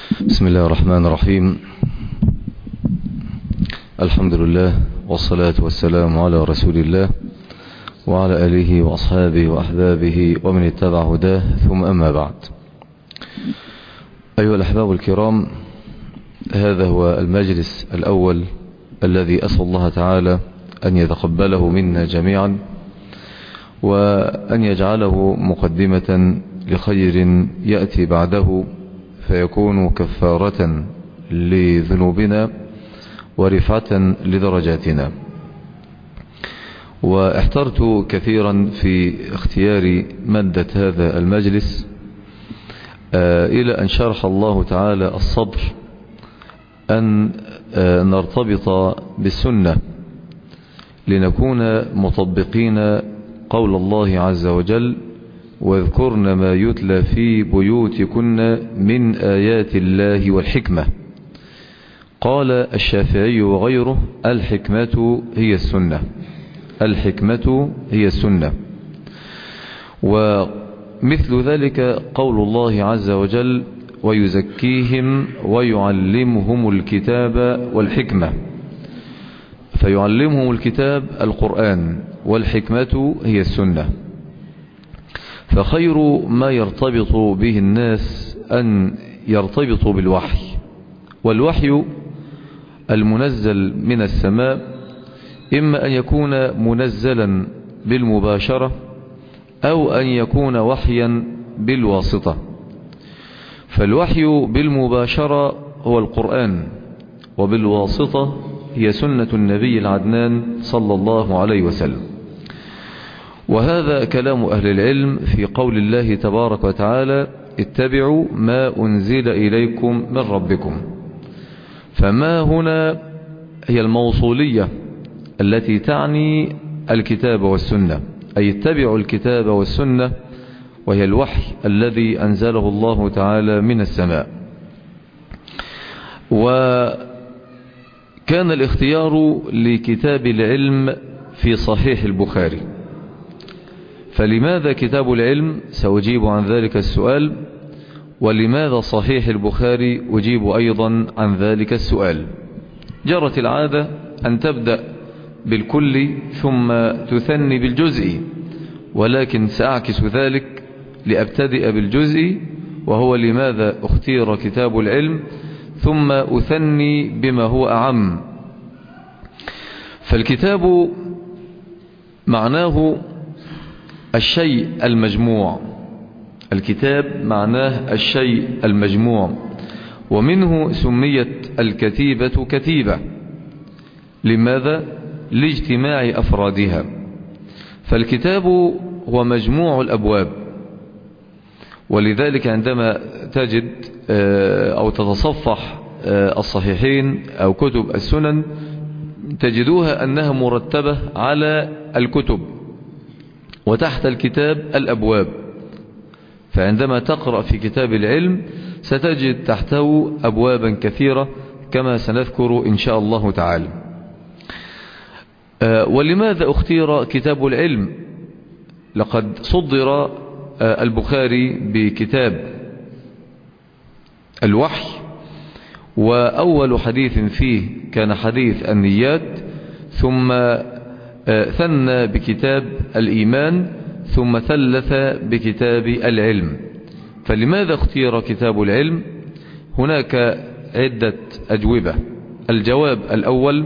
بسم الله الرحمن الرحيم. الحمد لله والصلاة والسلام على رسول الله وعلى آله وأصحابه وأحبابه ومن اتبع هداه، ثم أما بعد. أيها الأحباب الكرام، هذا هو المجلس الأول الذي أسأل الله تعالى أن يتقبله منا جميعا، وأن يجعله مقدمة لخير يأتي بعده، فيكون كفارة لذنوبنا ورفعة لدرجاتنا. واحترت كثيرا في اختيار مادة هذا المجلس، إلى أن شرح الله تعالى الصبر أن نرتبط بالسنة لنكون مطبقين قول الله عز وجل: واذكرن ما يتلى في بيوتكن من آيات الله والحكمة. قال الشافعي وغيره: الحكمة هي السنة، الحكمة هي السنة. ومثل ذلك قول الله عز وجل: ويزكيهم ويعلمهم الكتاب والحكمة. فيعلمهم الكتاب القرآن، والحكمة هي السنة. فخير ما يرتبط به الناس أن يرتبطوا بالوحي، والوحي المنزل من السماء إما أن يكون منزلا بالمباشرة أو أن يكون وحيا بالواسطة. فالوحي بالمباشرة هو القرآن، وبالواسطة هي سنة النبي العدنان صلى الله عليه وسلم. وهذا كلام أهل العلم في قول الله تبارك وتعالى: اتبعوا ما أنزل إليكم من ربكم. فما هنا هي الموصولية التي تعني الكتاب والسنة، أي اتبعوا الكتاب والسنة، وهي الوحي الذي أنزله الله تعالى من السماء. وكان الاختيار لكتاب العلم في صحيح البخاري. فلماذا كتاب العلم؟ سأجيب عن ذلك السؤال. ولماذا صحيح البخاري؟ أجيب أيضا عن ذلك السؤال. جرت العادة أن تبدأ بالكل ثم تثني بالجزء، ولكن سأعكس ذلك لأبتدئ بالجزء، وهو لماذا اختير كتاب العلم، ثم أثني بما هو أعم. فالكتاب معناه الشيء المجموع، الكتاب معناه الشيء المجموع، ومنه سميت الكتيبة كتيبة. لماذا؟ لاجتماع أفرادها. فالكتاب هو مجموع الأبواب، ولذلك عندما تجد أو تتصفح الصحيحين أو كتب السنن تجدوها أنها مرتبة على الكتب، وتحت الكتاب الأبواب. فعندما تقرأ في كتاب العلم ستجد تحته أبوابا كثيرة كما سنذكر إن شاء الله تعالى. ولماذا اختير كتاب العلم؟ لقد صدر البخاري بكتاب الوحي، وأول حديث فيه كان حديث النيات، ثم ثنى بكتاب الإيمان، ثم ثلث بكتاب العلم. فلماذا اختير كتاب العلم؟ هناك عدة أجوبة. الجواب الأول: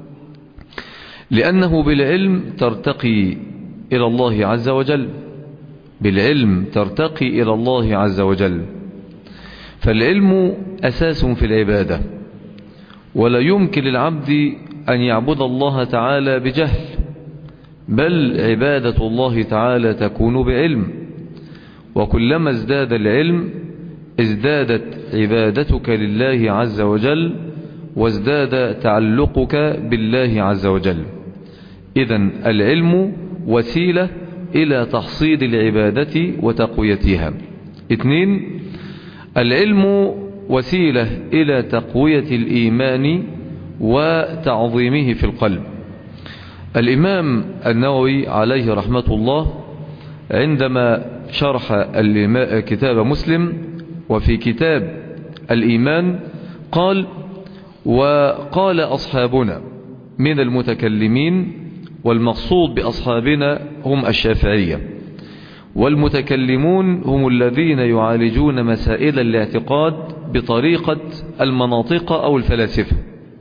لأنه بالعلم ترتقي إلى الله عز وجل، بالعلم ترتقي إلى الله عز وجل. فالعلم أساس في العبادة، ولا يمكن للعبد أن يعبد الله تعالى بجهل، بل عبادة الله تعالى تكون بعلم. وكلما ازداد العلم ازدادت عبادتك لله عز وجل، وازداد تعلقك بالله عز وجل. إذن العلم وسيلة إلى تحصيل العبادة وتقويتها. 2، العلم وسيلة إلى تقوية الإيمان وتعظيمه في القلب. الإمام النووي عليه رحمة الله عندما شرح كتاب مسلم وفي كتاب الإيمان. قال: وقال أصحابنا من المتكلمين، والمقصود بأصحابنا هم الشافعية، والمتكلمون هم الذين يعالجون مسائل الاعتقاد بطريقة المناطق أو الفلاسفة.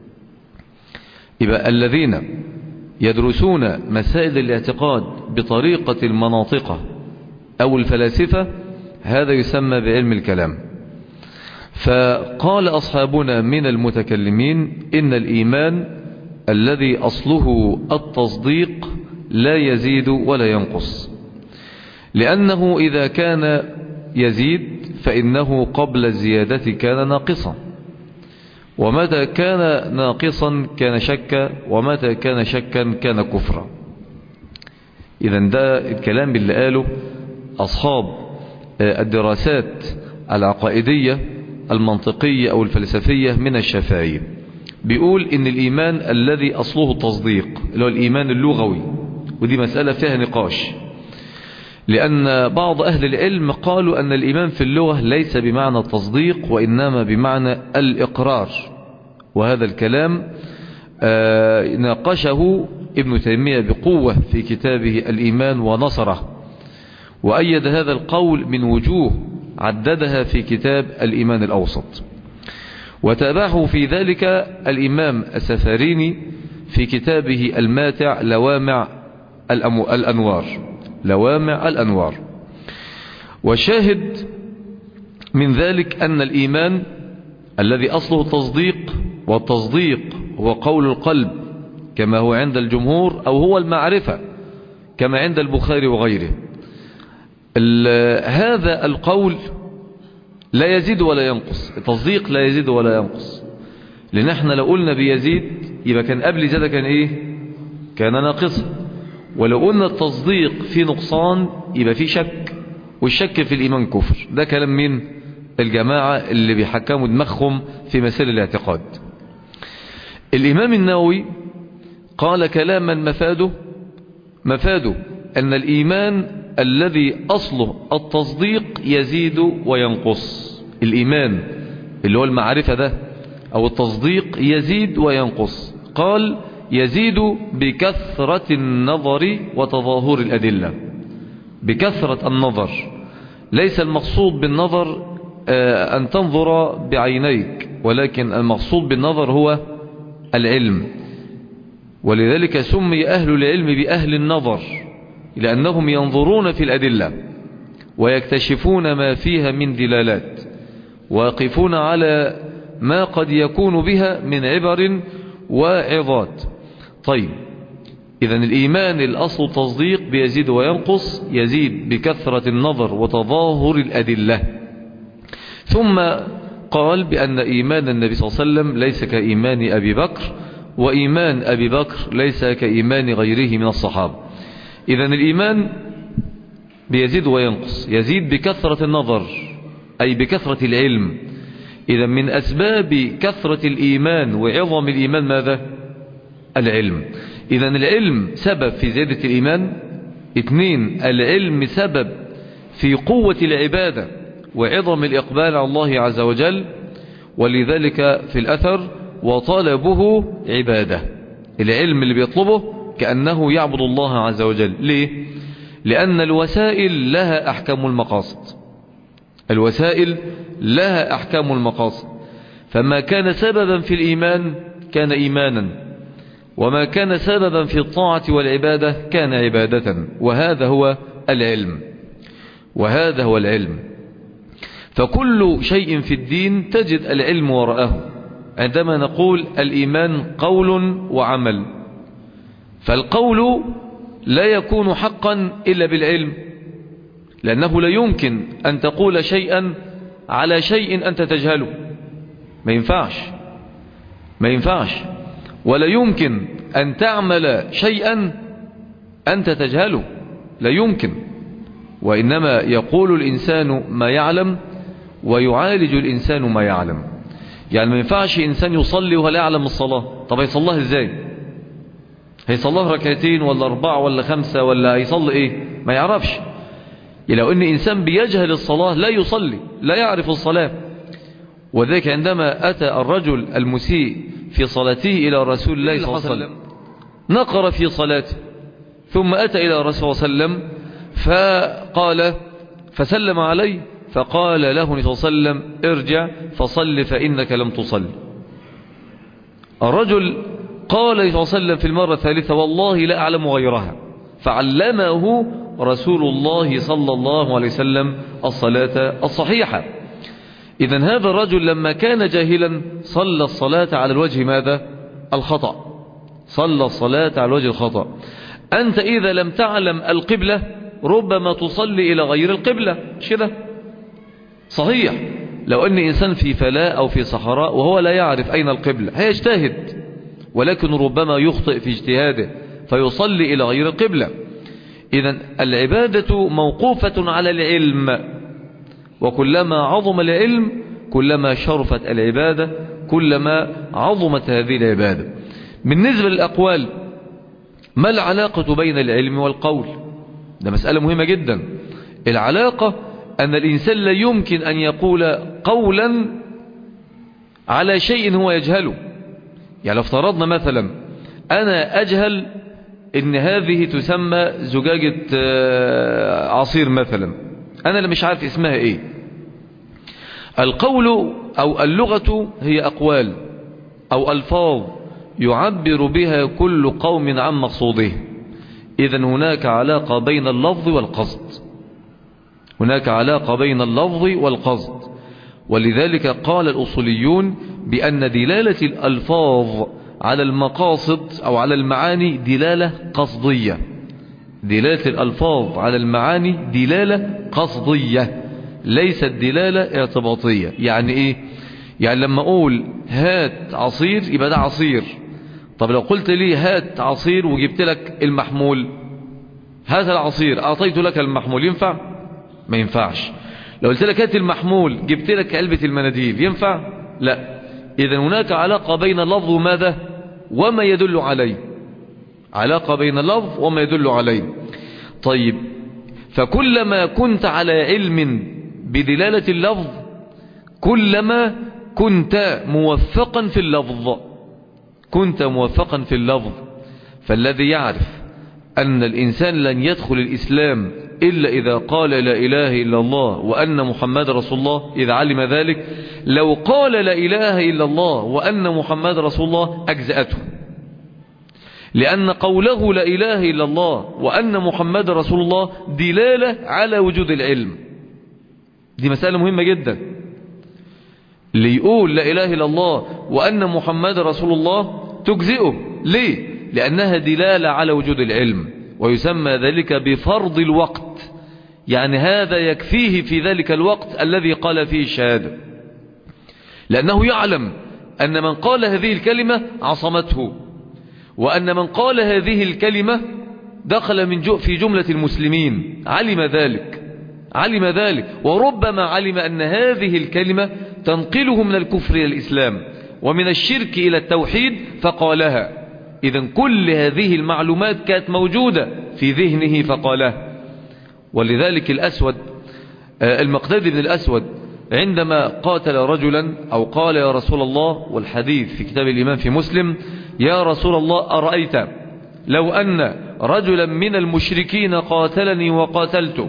يبقى الذين يدرسون مسائل الاعتقاد بطريقة المناطق أو الفلاسفة هذا يسمى بعلم الكلام. فقال أصحابنا من المتكلمين إن الإيمان الذي أصله التصديق لا يزيد ولا ينقص، لأنه إذا كان يزيد فإنه قبل الزيادة كان ناقصا، ومتى كان ناقصا كان شكا، ومتى كان شكا كان كفرا. إذن ده الكلام اللي قاله أصحاب الدراسات العقائدية المنطقية أو الفلسفية من الشافعية. بيقول إن الإيمان الذي أصله التصديق اللي هو الإيمان اللغوي، ودي مسألة فيها نقاش، لأن بعض أهل العلم قالوا أن الإيمان في اللغة ليس بمعنى التصديق وإنما بمعنى الإقرار، وهذا الكلام ناقشه ابن تيمية بقوة في كتابه الإيمان ونصره، وأيد هذا القول من وجوه عددها في كتاب الإيمان الأوسط، وتابعه في ذلك الإمام السفاريني في كتابه الماتع لوامع الأنوار. لوامع الأنوار. والشاهد من ذلك أن الإيمان الذي أصله التصديق، والتصديق هو قول القلب كما هو عند الجمهور، أو هو المعرفة كما عند البخاري وغيره. هذا القول لا يزيد ولا ينقص، التصديق لا يزيد ولا ينقص، لأن احنا لو قلنا بيزيد يبقى كان قبل زيادة كان ايه؟ كان ناقصا. ولو قلنا التصديق في نقصان يبقى في شك، والشك في الإيمان كفر. ده كلام من الجماعة اللي بيحكموا دماغهم في مسائل الاعتقاد. الإمام النووي قال كلاما مفاده أن الإيمان الذي أصله التصديق يزيد وينقص. الإيمان اللي هو المعرفة ده أو التصديق يزيد وينقص. قال يزيد بكثرة النظر وتظاهر الأدلة. بكثرة النظر، ليس المقصود بالنظر أن تنظر بعينيك، ولكن المقصود بالنظر هو العلم. ولذلك سمي أهل العلم بأهل النظر، لأنهم ينظرون في الأدلة ويكتشفون ما فيها من دلالات، ويقفون على ما قد يكون بها من عبر وعظات. طيب، إذن الإيمان الأصل التصديق بيزيد وينقص، يزيد بكثرة النظر وتظاهر الأدلة. ثم قال بأن إيمان النبي صلى الله عليه وسلم ليس كإيمان أبي بكر، وإيمان أبي بكر ليس كإيمان غيره من الصحابة. إذن الإيمان بيزيد وينقص، يزيد بكثرة النظر أي بكثرة العلم. إذن من أسباب كثرة الإيمان وعظم الإيمان ماذا؟ العلم. إذن العلم سبب في زيادة الإيمان. 2، العلم سبب في قوة العبادة وعظم الإقبال على الله عز وجل، ولذلك في الأثر وطلبه عبادة. العلم اللي بيطلبه كأنه يعبد الله عز وجل. ليه؟ لأن الوسائل لها أحكام المقاصد. الوسائل لها أحكام المقاصد، فما كان سببا في الإيمان كان إيمانا، وما كان سببا في الطاعة والعبادة كان عبادة. وهذا هو العلم، وهذا هو العلم. فكل شيء في الدين تجد العلم وراءه. عندما نقول الإيمان قول وعمل، فالقول لا يكون حقا إلا بالعلم، لأنه لا يمكن أن تقول شيئا على شيء أنت تجهله. ما ينفعش. ولا يمكن أن تعمل شيئا أنت تجهله، لا يمكن. وإنما يقول الإنسان ما يعلم ويعالج الإنسان ما يعلم. يعني ما ينفعش إنسان يصلي ولا يعلم الصلاة. طب هيصليها إزاي؟ هيصليها ركعتين ولا 4 ولا 5 ولا هيصلي إيه؟ ما يعرفش. لو إن إنسان بيجهل الصلاة لا يصلي، لا يعرف الصلاة. وذلك عندما أتى الرجل المسيء في صلاته إلى رسول الله صلى الله عليه وسلم نقر في صلاته، ثم أتى إلى رسول صلى الله عليه وسلم فقال فسلم عليه، فقال له النبي صلى الله عليه وسلم ارجع فصل فإنك لم تصل. الرجل قال صلى الله عليه وسلم في المرة الثالثة والله لا أعلم غيرها، فعلمه رسول الله صلى الله عليه وسلم الصلاة الصحيحة. إذن هذا الرجل لما كان جاهلا صلى الصلاة على الوجه ماذا؟ الخطأ، صلى الصلاة على الوجه الخطأ. أنت إذا لم تعلم القبلة ربما تصلي إلى غير القبلة، مش كده؟ صحيح، لو أن إنسان في فلاة أو في صحراء وهو لا يعرف أين القبلة هيجتهد، ولكن ربما يخطئ في اجتهاده فيصلي إلى غير القبلة. إذن العبادة موقوفة على العلم، وكلما عظم العلم كلما شرفت العبادة، كلما عظمت هذه العبادة. بالنسبة للأقوال، ما العلاقة بين العلم والقول؟ ده مسألة مهمة جدا. العلاقة أن الإنسان لا يمكن أن يقول قولا على شيء هو يجهله. يعني لو افترضنا مثلا أنا أجهل إن هذه تسمى زجاجة عصير مثلا، أنا اللي مش عارف اسمها إيه. القول أو اللغة هي أقوال أو ألفاظ يعبر بها كل قوم عن مقصوده. إذن هناك علاقة بين اللفظ والقصد، هناك علاقة بين اللفظ والقصد. ولذلك قال الأصوليون بأن دلالة الألفاظ على المقاصد أو على المعاني دلالة قصدية. دلالة الألفاظ على المعاني دلالة قصدية، ليست دلالة اعتباطية. يعني إيه؟ يعني لما أقول هات عصير يبقى ده عصير. طب لو قلت لي هات عصير وجبت لك المحمول، هات العصير أعطيت لك المحمول، ينفع؟ ما ينفعش. لو قلت لك هات المحمول جبت لك علبة المناديل، ينفع؟ لا. إذن هناك علاقة بين اللفظ وماذا؟ وما يدل عليه، علاقة بين اللفظ وما يدل عليه. طيب، فكلما كنت على علم بدلالة اللفظ كلما كنت موفقا في اللفظ، كنت موفقا في اللفظ. فالذي يعرف أن الإنسان لن يدخل الإسلام إلا إذا قال لا إله إلا الله وأن محمد رسول الله، إذا علم ذلك لو قال لا إله إلا الله وأن محمد رسول الله أجزأته، لأن قوله لا إله إلا الله وأن محمد رسول الله دلالة على وجود العلم. دي مسألة مهمة جدا. اللي يقول لا إله إلا الله وأن محمد رسول الله تجزئه. ليه؟ لأنها دلالة على وجود العلم، ويسمى ذلك بفرض الوقت. يعني هذا يكفيه في ذلك الوقت الذي قال فيه الشهادة، لأنه يعلم أن من قال هذه الكلمة عصمته، وأن من قال هذه الكلمة دخل في جملة المسلمين. علم ذلك، علم ذلك، وربما علم أن هذه الكلمة تنقله من الكفر إلى الإسلام ومن الشرك إلى التوحيد فقالها. إذن كل هذه المعلومات كانت موجودة في ذهنه فقالها. ولذلك الأسود المقداد بن الأسود عندما قاتل رجلا أو قال يا رسول الله، والحديث في كتاب الإمام في مسلم، يا رسول الله أرأيت لو أن رجلا من المشركين قاتلني وقاتلته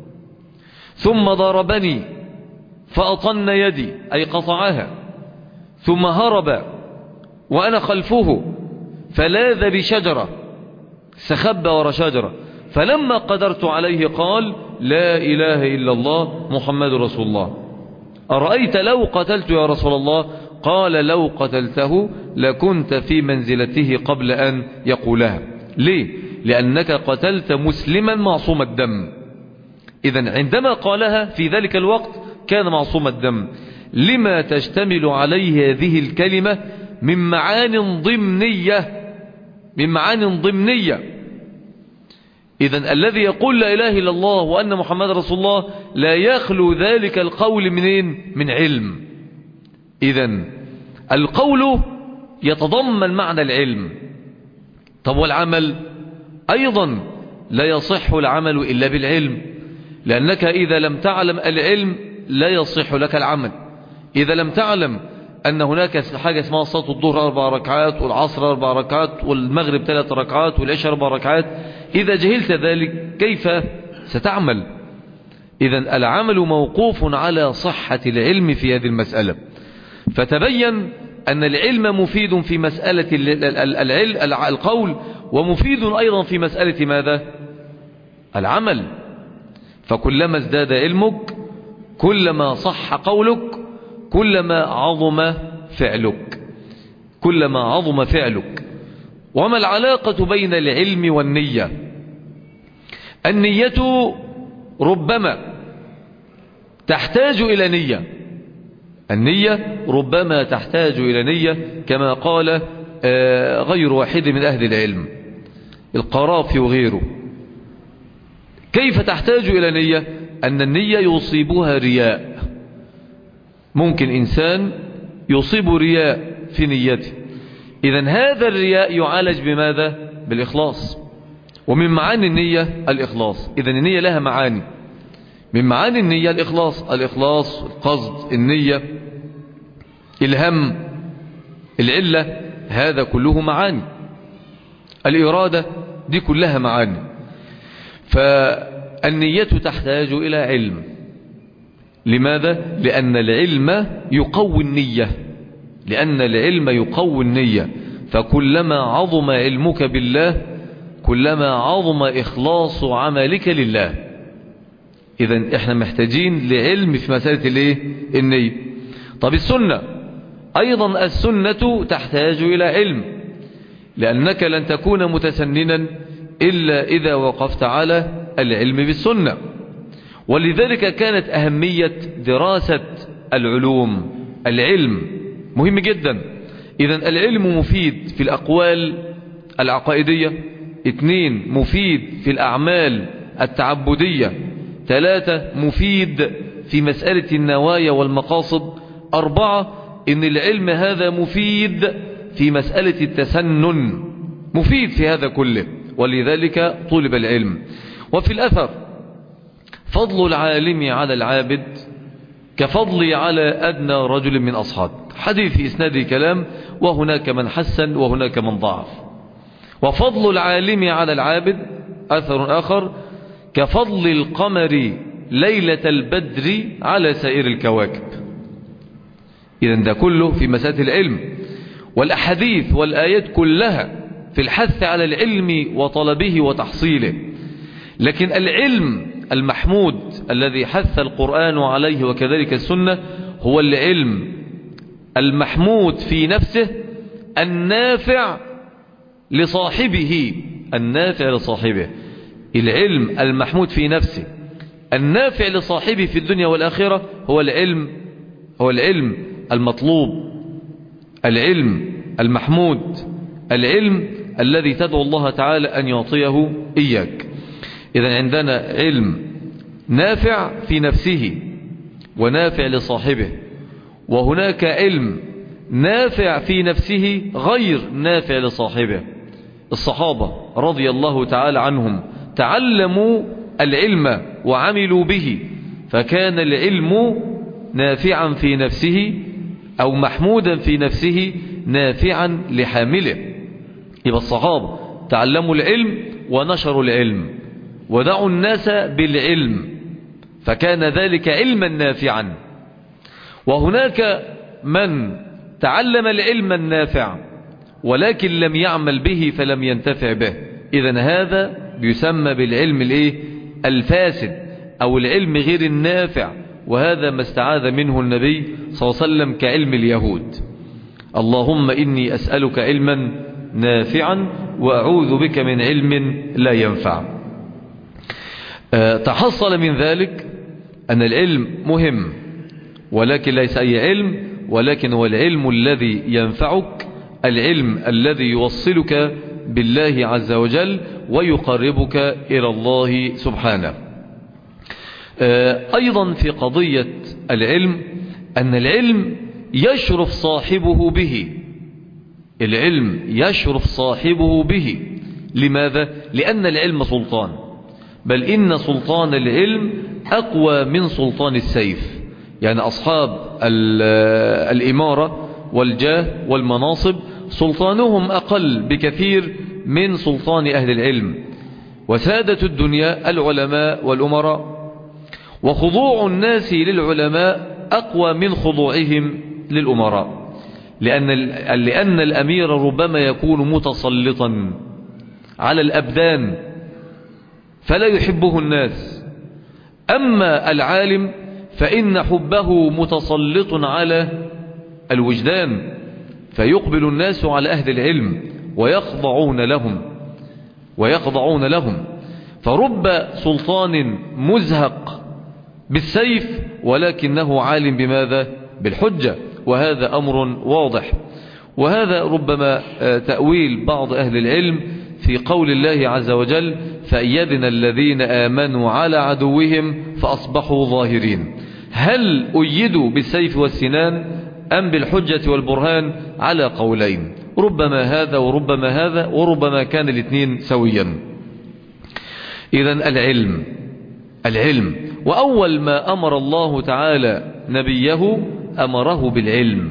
ثم ضربني فأطن يدي أي قطعها، ثم هرب وأنا خلفه فلاذ بشجرة، سخب ورا شجرة، فلما قدرت عليه قال لا إله إلا الله محمد رسول الله، أرأيت لو قتلت يا رسول الله؟ قال لو قتلته لكنت في منزلته قبل أن يقولها. ليه؟ لأنك قتلت مسلما معصوم الدم. إذن عندما قالها في ذلك الوقت كان معصوم الدم، لما تشتمل عليه هذه الكلمة من معان ضمنية، من معان ضمنية. إذن الذي يقول لا إله إلا الله وأن محمد رسول الله لا يخلو ذلك القول منين؟ من علم. إذن القول يتضمن معنى العلم. طب والعمل أيضا لا يصح العمل إلا بالعلم، لأنك إذا لم تعلم العلم لا يصح لك العمل. إذا لم تعلم أن هناك حاجة اسمها صلاة الظهر 4 ركعات والعصر 4 ركعات والمغرب 3 ركعات والعشاء 4 ركعات، إذا جهلت ذلك كيف ستعمل؟ إذا العمل موقوف على صحة العلم في هذه المسألة. فتبين أن العلم مفيد في مسألة القول، ومفيد أيضا في مسألة ماذا؟ العمل. فكلما ازداد علمك كلما صح قولك، كلما عظم فعلك، كلما عظم فعلك. وما العلاقة بين العلم والنية؟ النية ربما تحتاج إلى نية، النية ربما تحتاج إلى نية، كما قال غير واحد من أهل العلم، القرافي وغيره. كيف تحتاج إلى نية؟ أن النية يصيبها رياء، ممكن إنسان يصيب رياء في نيته، إذن هذا الرياء يعالج بماذا؟ بالإخلاص. ومن معاني النية الإخلاص. إذن النية لها معاني، من معاني النية الإخلاص، الإخلاص، القصد، النية، الهم، العلة، هذا كله معاني. الإرادة دي كلها معاني. فالنية تحتاج إلى علم. لماذا؟ لأن العلم يقوي النية، لأن العلم يقوي النية. فكلما عظم علمك بالله كلما عظم إخلاص عملك لله. إذن إحنا محتاجين لعلم في مسألة الإيه؟ النية. طب السنة أيضا، السنة تحتاج إلى علم، لأنك لن تكون متسننا إلا إذا وقفت على العلم بالسنة. ولذلك كانت أهمية دراسة العلوم. العلم مهم جدا. إذن العلم مفيد في الأقوال العقائدية، 2 مفيد في الأعمال التعبدية، 3 مفيد في مسألة النوايا والمقاصد، 4 إن العلم هذا مفيد في مسألة التسنن، مفيد في هذا كله، ولذلك طلب العلم. وفي الأثر فضل العالم على العابد كفضلي على أدنى رجل من أصحاب. حديث في إسناده كلام، وهناك من حسن وهناك من ضعف. وفضل العالم على العابد أثر آخر كفضل القمر ليلة البدر على سائر الكواكب. إذن ده كله في مسألة العلم. والأحاديث والآيات كلها في الحث على العلم وطلبه وتحصيله. لكن العلم المحمود الذي حث القرآن عليه وكذلك السنة هو العلم المحمود في نفسه النافع لصاحبه، النافع لصاحبه. العلم المحمود في نفسه النافع لصاحبه في الدنيا والآخرة هو العلم المطلوب، العلم المحمود، العلم الذي تدعو الله تعالى أن يعطيه إياك. إذن عندنا علم نافع في نفسه ونافع لصاحبه، وهناك علم نافع في نفسه غير نافع لصاحبه. الصحابة رضي الله تعالى عنهم تعلموا العلم وعملوا به، فكان العلم نافعا في نفسه أو محمودا في نفسه نافعا لحامله. يبقى الصحابة تعلموا العلم ونشروا العلم ودعوا الناس بالعلم، فكان ذلك علما نافعا. وهناك من تعلم العلم النافع ولكن لم يعمل به فلم ينتفع به، إذن هذا بيسمى بالعلم الفاسد أو العلم غير النافع. وهذا ما استعاذ منه النبي صلى الله عليه وسلم كعلم اليهود: اللهم إني أسألك علما نافعا وأعوذ بك من علم لا ينفع. تحصل من ذلك أن العلم مهم، ولكن ليس أي علم، ولكن هو العلم الذي ينفعك، العلم الذي يوصلك بالله عز وجل ويقربك إلى الله سبحانه. أيضا في قضية العلم أن العلم يشرف صاحبه به، العلم يشرف صاحبه به. لماذا؟ لأن العلم سلطان، بل إن سلطان العلم أقوى من سلطان السيف. يعني أصحاب الإمارة والجاه والمناصب سلطانهم أقل بكثير من سلطان أهل العلم، وسادة الدنيا العلماء والأمراء، وخضوع الناس للعلماء أقوى من خضوعهم للأمراء، لأن الأمير ربما يكون متسلطا على الأبدان فلا يحبه الناس، أما العالم فإن حبه متسلط على الوجدان، فيقبل الناس على أهل العلم ويخضعون لهم. فرب سلطان مزهق بالسيف ولكنه عالم بماذا؟ بالحجة، وهذا أمر واضح. وهذا ربما تأويل بعض أهل العلم في قول الله عز وجل: فأيدنا الذين آمنوا على عدوهم فأصبحوا ظاهرين. هل أيدوا بالسيف والسنان أم بالحجة والبرهان؟ على قولين، ربما هذا وربما هذا، وربما كان الاثنين سويا. إذن العلم، وأول ما أمر الله تعالى نبيه أمره بالعلم.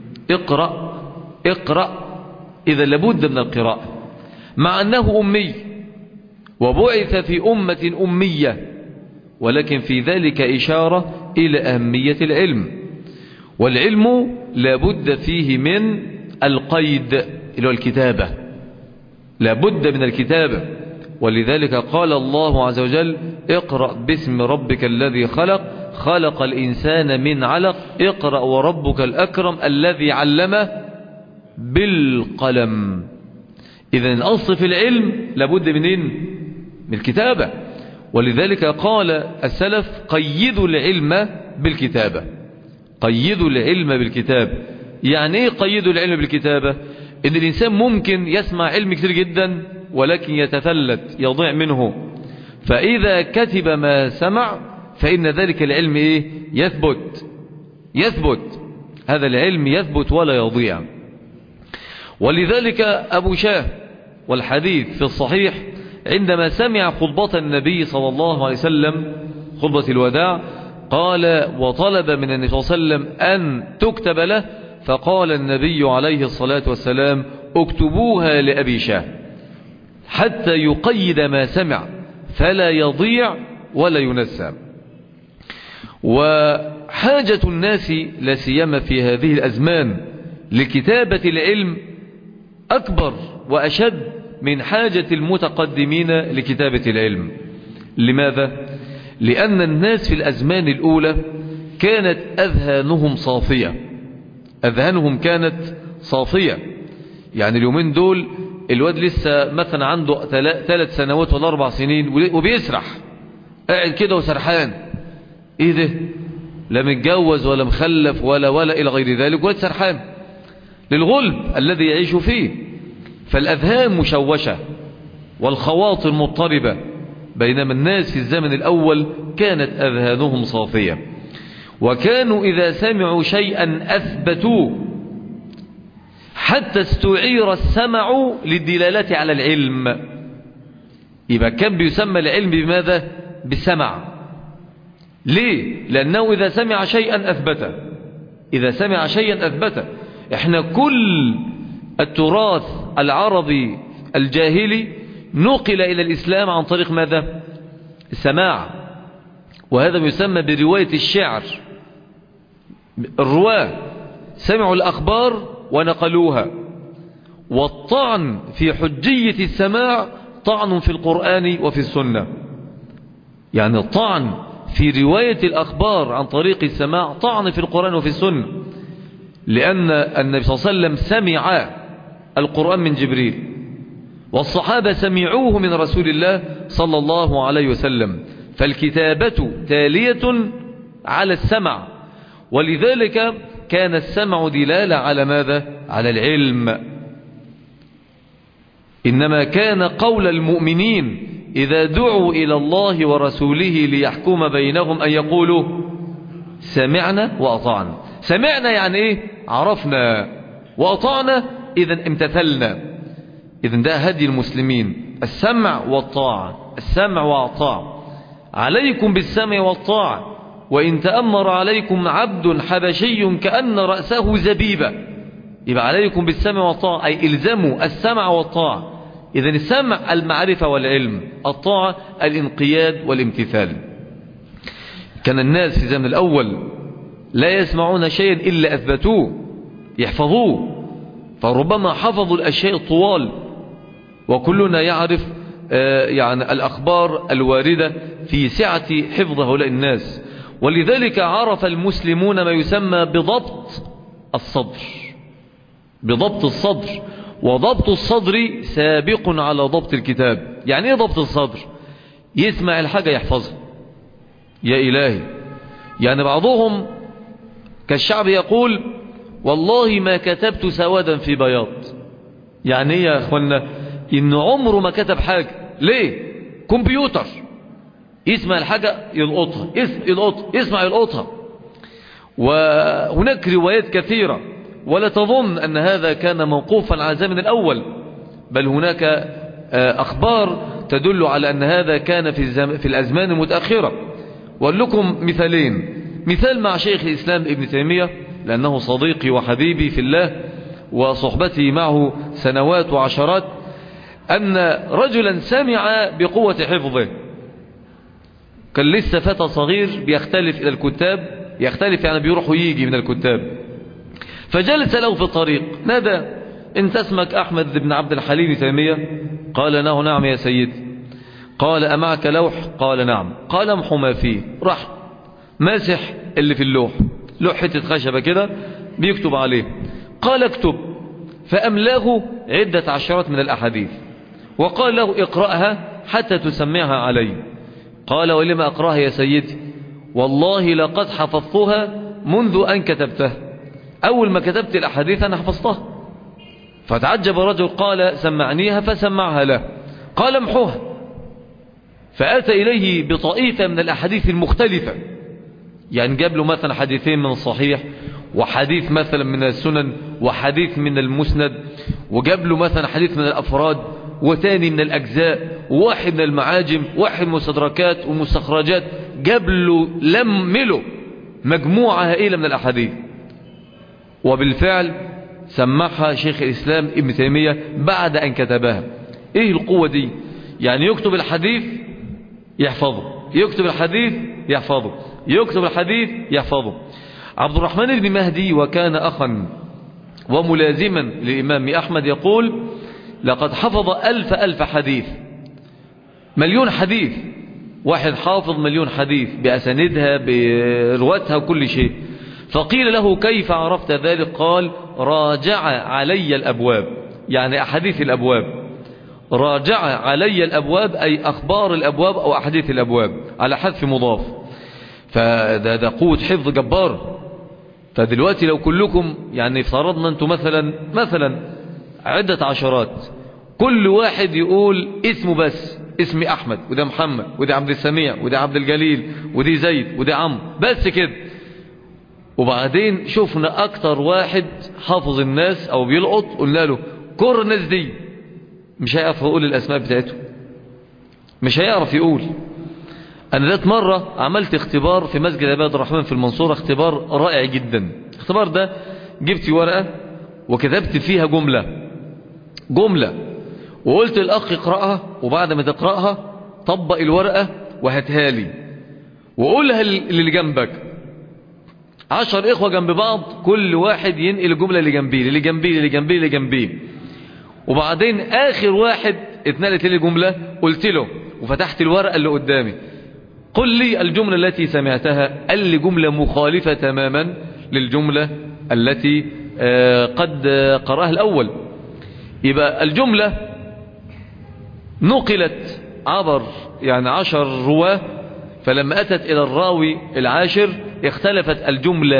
اقرأ، إذا لابد من القراءة، مع أنه أمي وبعث في أمة أمية، ولكن في ذلك إشارة إلى أهمية العلم. والعلم لابد فيه من القيد إلى الكتابة، لابد من الكتابة. ولذلك قال الله عز وجل: اقرأ باسم ربك الذي خلق الإنسان من علق، اقرأ وربك الأكرم الذي علم بالقلم. إذن الأصل في العلم لابد من الكتابة. ولذلك قال السلف: قيدوا العلم بالكتابة. قيدوا العلم بالكتاب. يعني ايه قيدوا العلم بالكتابة؟ ان الانسان ممكن يسمع علم كتير جدا ولكن يتفلت، يضيع منه، فاذا كتب ما سمع فان ذلك العلم ايه؟ يثبت هذا العلم يثبت ولا يضيع. ولذلك ابو شاه والحديث في الصحيح عندما سمع خطبة النبي صلى الله عليه وسلم، خطبة الوداع، قال وطلب من النبي صلى الله عليه وسلم أن تكتب له، فقال النبي عليه الصلاة والسلام: اكتبوها لأبي شاه حتى يقيد ما سمع فلا يضيع ولا ينسى. وحاجة الناس لا سيما في هذه الأزمان لكتابة العلم أكبر وأشد من حاجة المتقدمين لكتابة العلم. لماذا؟ لأن الناس في الأزمان الأولى كانت أذهانهم كانت صافية. يعني اليومين دول الواد لسه مثلا عنده 3 سنوات ولا 4 سنين وبيسرح، قاعد كده وسرحان، ايه ده؟ لا متجوز ولا مخلف ولا إلى غير ذلك، ولا سرحان للغلب الذي يعيش فيه. فالأذهان مشوشة والخواطر مضطربة، بينما الناس في الزمن الأول كانت أذهانهم صافية، وكانوا إذا سمعوا شيئا أثبتوه حتى استعير السمع للدلالة على العلم. يبقى كان بيسمى العلم بماذا؟ بالسمع. ليه؟ لأنه إذا سمع شيئا أثبته. احنا كل التراث العربي الجاهلي نقل إلى الإسلام عن طريق ماذا؟ السماع. وهذا يسمى برواية الشعر. الرواة سمعوا الأخبار ونقلوها. والطعن في حجية السماع طعن في القرآن وفي السنة. يعني الطعن في رواية الأخبار عن طريق السماع طعن في القرآن وفي السنة، لأن النبي صلى الله عليه وسلم سمع القرآن من جبريل، والصحابة سمعوه من رسول الله صلى الله عليه وسلم، فالكتابة تالية على السمع. ولذلك كان السمع دلالة على ماذا؟ على العلم. إنما كان قول المؤمنين إذا دعوا إلى الله ورسوله ليحكم بينهم أن يقولوا سمعنا وأطعنا. سمعنا يعني إيه؟ عرفنا. وأطعنا إذن امتثلنا. إذن ده هدي المسلمين، السمع والطاعة، السمع والطاعة. عليكم بالسمع والطاعة، وإن تأمر عليكم عبد حبشي كأن رأسه زبيبة. يبقى عليكم بالسمع والطاعة، أي إلزموا السمع والطاعة. إذن السمع المعرفة والعلم، الطاعة الانقياد والامتثال. كان الناس في الزمن الأول لا يسمعون شيئا إلا أثبتوه يحفظوه، فربما حفظوا الأشياء الطوال، وكلنا يعرف يعني الأخبار الواردة في سعة حفظ هؤلاء الناس. ولذلك عرف المسلمون ما يسمى بضبط الصدر، بضبط الصدر. وضبط الصدر سابق على ضبط الكتاب. يعني ايه ضبط الصدر؟ يسمع الحاجة يحفظها. يا إلهي، يعني بعضهم كالشعب يقول والله ما كتبت سوادا في بياض. يعني ايه يا اخوانا؟ إن عمره ما كتب حاجة. ليه؟ كمبيوتر يسمع الحاجة يلقطها، يسمع يلقطها. وهناك روايات كثيرة، ولا تظن أن هذا كان موقوفا على الزمن الأول، بل هناك أخبار تدل على أن هذا كان في الأزمان المتأخرة. وأقول لكم مثالين. مثال مع شيخ الإسلام ابن تيمية، لأنه صديقي وحبيبي في الله وصحبتي معه سنوات وعشرات، أن رجلا سمع بقوة حفظه، كان لسه فتى صغير بيختلف إلى الكتاب، يختلف يعني بيروح ويجي من الكتاب، فجلس له في الطريق نادى: انت اسمك أحمد بن عبد الحليم تيمية؟ قال له: نعم يا سيدي. قال: أمعك لوح؟ قال: نعم. قال: امحو ما فيه. راح ماسح اللي في اللوح، لوح حتة خشبة كده بيكتب عليه. قال: اكتب. فأملاه عدة عشرات من الأحاديث، وقال له: اقرأها حتى تسمعها علي. قال: ولما أقرأها يا سيدي؟ والله لقد حفظتها منذ أن كتبتها. أول ما كتبت الأحاديث أنا حفظتها. فتعجب الرجل، قال: سمعنيها. فسمعها له. قال: امحوها. فأتى إليه بطائفة من الأحاديث المختلفة، يعني جاب له مثلا حديثين من الصحيح، وحديث مثلا من السنن، وحديث من المسند، وجاب له مثلا حديث من الأفراد، وتاني من الأجزاء، وواحد من المعاجم، واحد مستدركات ومستخرجات. جاب له لمله مجموعة هائلة من الأحاديث. وبالفعل سمعها شيخ الإسلام ابن تيمية بعد أن كتبها. إيه القوة دي؟ يعني يكتب الحديث يحفظه، يكتب الحديث يحفظه، يكتب الحديث يحفظه. عبد الرحمن بن مهدي، وكان أخا وملازما للإمام أحمد، يقول: لقد حفظ 1000 حديث، مليون حديث. واحد حافظ مليون حديث بأساندها برواتها وكل شيء. فقيل له: كيف عرفت ذلك؟ قال: راجع علي الأبواب، يعني أحاديث الأبواب. راجع علي الأبواب أي أخبار الأبواب أو أحاديث الأبواب، على حذف مضاف. فده قوة حفظ جبار. فدلوقتي لو كلكم يعني افترضنا أنتم مثلا عدة عشرات، كل واحد يقول اسمه بس، اسمي أحمد، وده محمد، وده عبد السميع، وده عبد الجليل، وده زيد، وده عمرو، بس كده. وبعدين شفنا أكتر واحد حافظ الناس أو بيلقط، قلنا له: كر الناس دي، مش هيعرف يقول الأسماء بتاعته، مش هيعرف يقول. أنا ذات مرة عملت اختبار في مسجد عباد الرحمن في المنصورة، اختبار رائع جدا. الاختبار ده جبت ورقة وكتبت فيها جملة وقلت الأخ اقرأها، وبعد ما تقرأها طبق الورقة وهاتها لي وقولها للي جنبك. 10 إخوة جنب بعض، كل واحد ينقل الجملة اللي جنبيه اللي جنبيه اللي جنبيه اللي جنبيه. وبعدين آخر واحد اتنقلت لي الجملة، قلت له وفتحت الورقة اللي قدامي: قل لي الجملة التي سمعتها. قال لي جملة مخالفة تماما للجملة التي قد قرأها الأول. يبقى الجملة نقلت عبر يعني 10 رواه، فلما أتت إلى الراوي العاشر اختلفت الجملة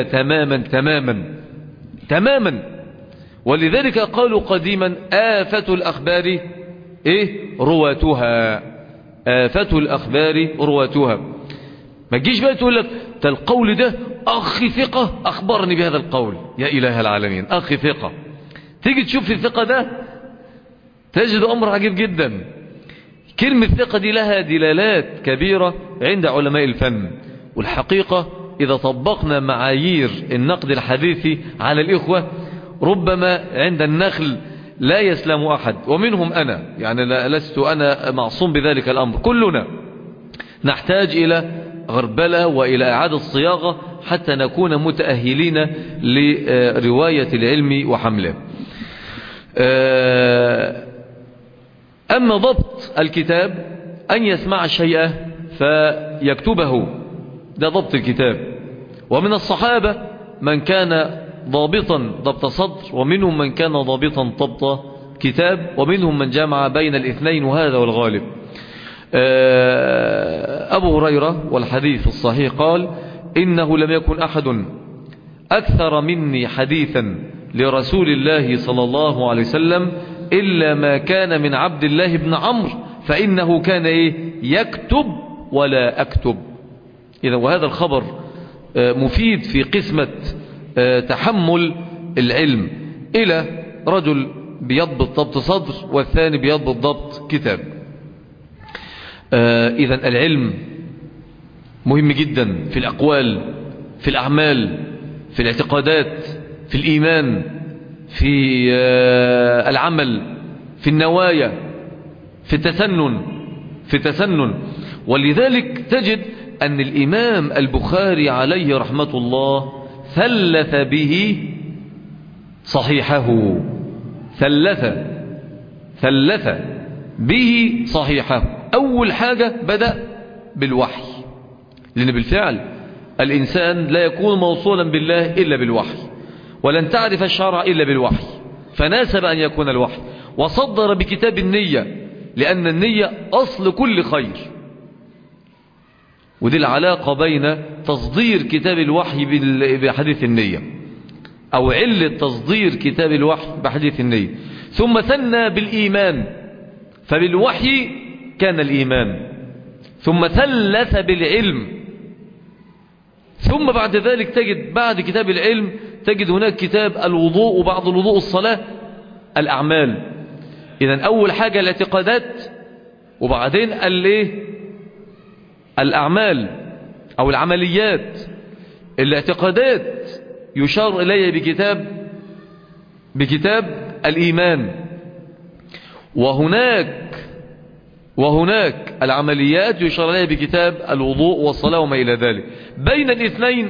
تماما. ولذلك قالوا قديما: آفة الأخبار رواتها. آفة الأخبار رواتها. ما تجيش بقى تقول لك ده القول ده أخي ثقة أخبرني بهذا القول. يا إله العالمين، أخي ثقة. تيجي تشوف في الثقة ده تجد أمر عجيب جدا. كلمة ثقة دي لها دلالات كبيرة عند علماء الفن، والحقيقة إذا طبقنا معايير النقد الحديثي على الإخوة ربما عند النخل لا يسلم أحد، ومنهم أنا، يعني لست أنا معصوم بذلك الأمر. كلنا نحتاج إلى غربلة وإلى إعادة صياغة حتى نكون متأهلين لرواية العلم وحمله. أما ضبط الكتاب أن يسمع الشيء فيكتبه، ده ضبط الكتاب. ومن الصحابة من كان ضابطا ضبط صدر، ومنهم من كان ضابطا ضبط كتاب، ومنهم من جمع بين الاثنين، وهذا هو الغالب. أبو هريرة والحديث الصحيح قال: إنه لم يكن أحد أكثر مني حديثا لرسول الله صلى الله عليه وسلم إلا ما كان من عبد الله بن عمرو، فإنه كان يكتب ولا أكتب. إذا وهذا الخبر مفيد في قسمة تحمل العلم إلى رجل بيضبط ضبط صدر والثاني بيضبط ضبط كتاب. إذا العلم مهم جدا في الأقوال، في الأعمال، في الاعتقادات، في الإيمان، في العمل، في النوايا، في التسنن. ولذلك تجد أن الإمام البخاري عليه رحمة الله ثلث به صحيحه، ثلث به صحيحه. أول حاجة بدأ بالوحي، لأن بالفعل الإنسان لا يكون موصولا بالله إلا بالوحي، ولن تعرف الشرع إلا بالوحي، فناسب أن يكون الوحي. وصدر بكتاب النية، لأن النية أصل كل خير، ودي العلاقة بين تصدير كتاب الوحي بحديث النية، أو علة تصدير كتاب الوحي بحديث النية. ثم ثنى بالإيمان، فبالوحي كان الإيمان. ثم ثلث بالعلم، ثم بعد ذلك تجد بعد كتاب العلم تجد هناك كتاب الوضوء، وبعد الوضوء الصلاة، الأعمال. إذن أول حاجة الاعتقادات، وبعدين الأعمال أو العمليات. الاعتقادات يشار إليه بكتاب الإيمان، وهناك العمليات يشار إليه بكتاب الوضوء والصلاة وما إلى ذلك. بين الاثنين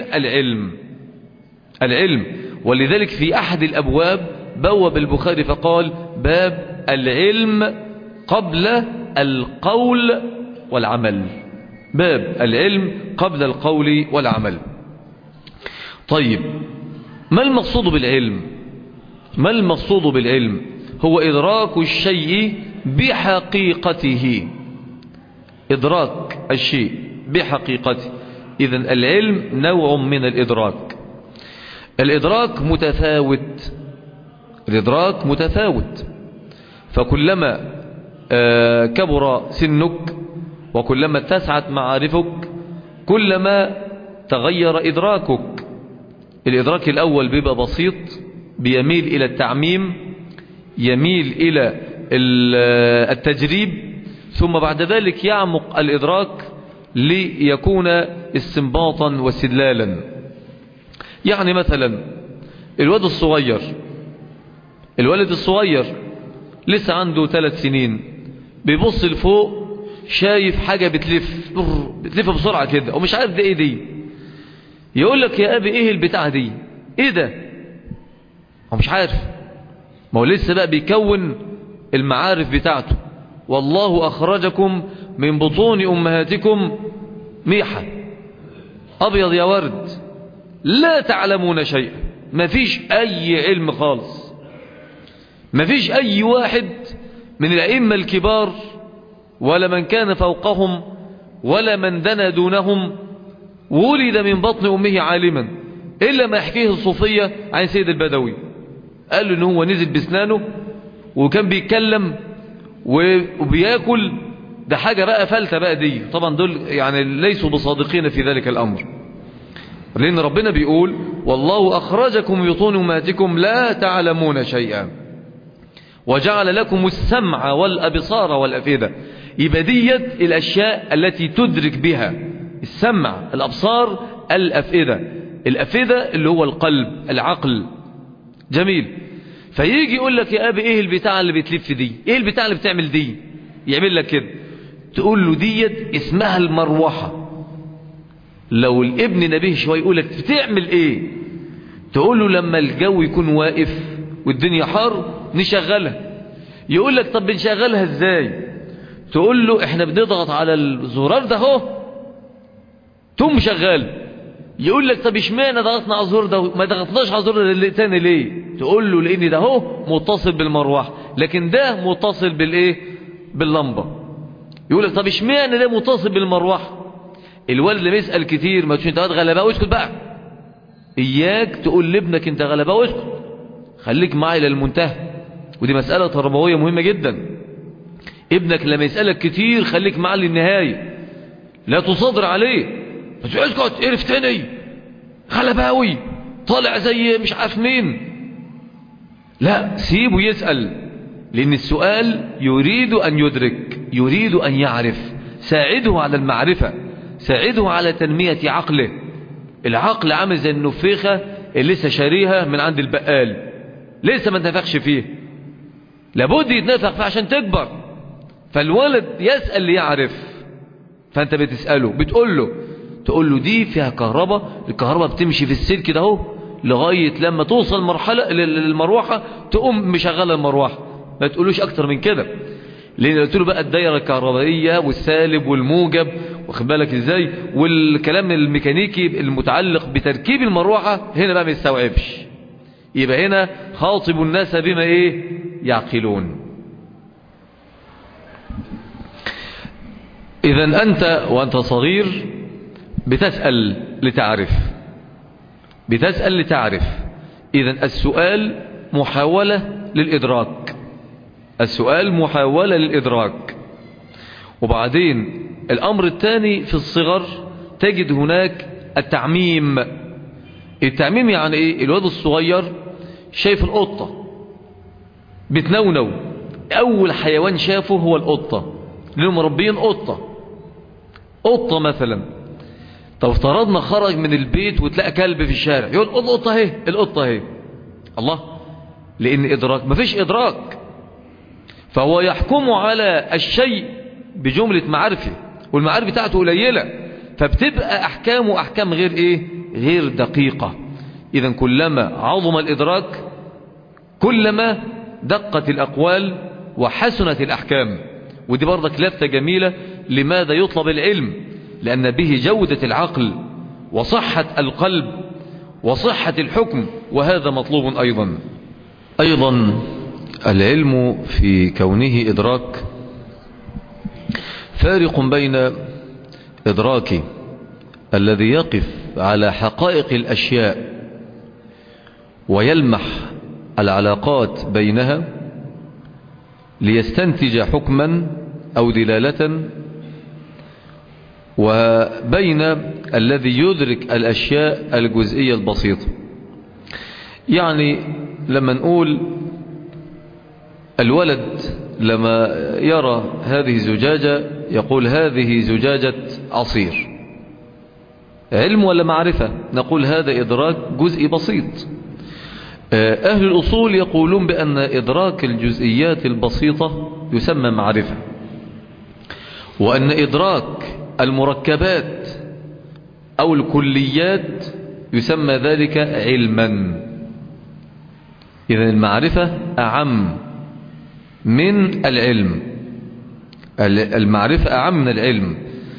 العلم. ولذلك في أحد الأبواب بوب البخاري فقال: باب العلم قبل القول والعمل. باب العلم قبل القول والعمل. طيب، ما المقصود بالعلم؟ هو إدراك الشيء بحقيقته، إدراك الشيء بحقيقته. إذن العلم نوع من الإدراك. الإدراك متفاوت، فكلما كبر سنك وكلما اتسعت معارفك كلما تغير إدراكك. الإدراك الأول بيبقى بسيط، بيميل إلى التعميم، يميل إلى التجريب، ثم بعد ذلك يعمق الإدراك ليكون استنباطا واستدلالا. يعني مثلا الولد الصغير لسه عنده 3 سنين، بيبص لفوق شايف حاجة بتلف بسرعة كده ومش عارف ده ايه دي. يقول لك: يا أبي ايه البتاعة دي؟ ايه ده؟ هو مش عارف، ما هو لسه بقى بيكون المعارف بتاعته. والله أخرجكم من بطون أمهاتكم ميحة، أبيض يا ورد، لا تعلمون شيئا. ما فيش أي علم خالص، ما فيش أي واحد من الأئمة الكبار ولا من كان فوقهم ولا من دنا دونهم ولد من بطن أمه عالما، إلا ما يحكيه الصوفية عن سيد البدوي. قال له إن هو نزل بسنانه وكان بيتكلم وبياكل، ده حاجة بقى فلتة بقى دي. طبعا دول يعني ليسوا بصادقين في ذلك الأمر، لأن ربنا بيقول: والله أخرجكم من بطون أمهاتكم لا تعلمون شيئا وجعل لكم السمع والأبصار والأفئدة. يبقى ديت الأشياء التي تدرك بها، السمع، الأبصار، الأفئدة. الأفئدة اللي هو القلب، العقل. جميل. فيجي يقول لك يا أبي إيه البتاع اللي بتلف دي، إيه البتاع اللي بتعمل دي، يعمل لك كده، تقول له ديت اسمها المروحة. لو الابن نبيه شوية يقول لك بتعمل إيه، تقول له لما الجو يكون واقف والدنيا حار نشغلها. يقول لك طب بنشغلها ازاي، تقول له احنا بنضغط على الزرار ده اهو تقوم شغال. يقول لك طب اشمعنى ضغطنا على الزرار ده ما ضغطناش على الزرار الثاني ليه، تقول له لان ده اهو متصل بالمروحه لكن ده متصل بالايه، باللمبه. يقول لك طب اشمعنى ده متصل بالمروحه. الولد اللي بيسال كتير ما تقولش انت غلباء واسكت بقى، اياك تقول لابنك انت غلباء واسكت، خليك معي للمنتهى. ودي مساله تربويه مهمه جدا. ابنك لما يسالك كتير خليك معاه للنهايه، لا تصادر عليه. اسكت اعرف تاني غلباوي طالع زي مش عارف مين، لا سيبه يسأل، لأن السؤال يريد أن يدرك، يريد أن يعرف. ساعده على المعرفة، ساعده على تنمية عقله. العقل عامل زي النفيخة اللي لسه شاريها من عند البقال، لسه ما انتفخش فيه، لابد يتنفخ فيه عشان تكبر. فالولد يسأل ليعرف، فأنت بتسأله تقول له دي فيها كهرباء، الكهرباء بتمشي في السلك ده اهو لغاية لما توصل مرحلة للمروحة تقوم مشغلة المروحة. ما تقولوش اكتر من كده، لان قلت له بقى الدايرة الكهربائية والسالب والموجب واخد بالك ازاي، والكلام الميكانيكي المتعلق بتركيب المروحة هنا بقى ما يستوعبش. يبقى هنا خاطب الناس بما ايه يعقلون. اذا انت وانت صغير بتسأل لتعرف، بتسأل لتعرف. إذن السؤال محاولة للإدراك، السؤال محاولة للإدراك. وبعدين الأمر الثاني في الصغر تجد هناك التعميم. التعميم يعني إيه؟ الواد الصغير شايف القطة بتنونو، أول حيوان شافه هو القطة، لأنهم مربيين قطة مثلا. طب افترضنا خرج من البيت وتلاقى كلب في الشارع، يقول القطة اهي الله، لان ادراك مفيش ادراك، فهو يحكم على الشيء بجملة معرفة، والمعارف بتاعته قليلة، فبتبقى احكامه احكام غير ايه، غير دقيقة. اذا كلما عظم الادراك كلما دقت الاقوال وحسنت الاحكام. ودي برضك لفتة جميلة، لماذا يطلب العلم؟ لأن به جودة العقل وصحة القلب وصحة الحكم، وهذا مطلوب أيضا العلم في كونه إدراك. فارق بين إدراك الذي يقف على حقائق الأشياء ويلمح العلاقات بينها ليستنتج حكما أو دلالة، وبين الذي يدرك الأشياء الجزئية البسيطة. يعني لما نقول الولد لما يرى هذه الزجاجة يقول هذه زجاجة عصير، علم ولا معرفة؟ نقول هذا إدراك جزئي بسيط. أهل الأصول يقولون بأن إدراك الجزئيات البسيطة يسمى معرفة، وأن إدراك المركبات أو الكليات يسمى ذلك علما. إذن المعرفة أعم من العلم، المعرفة أعم من العلم.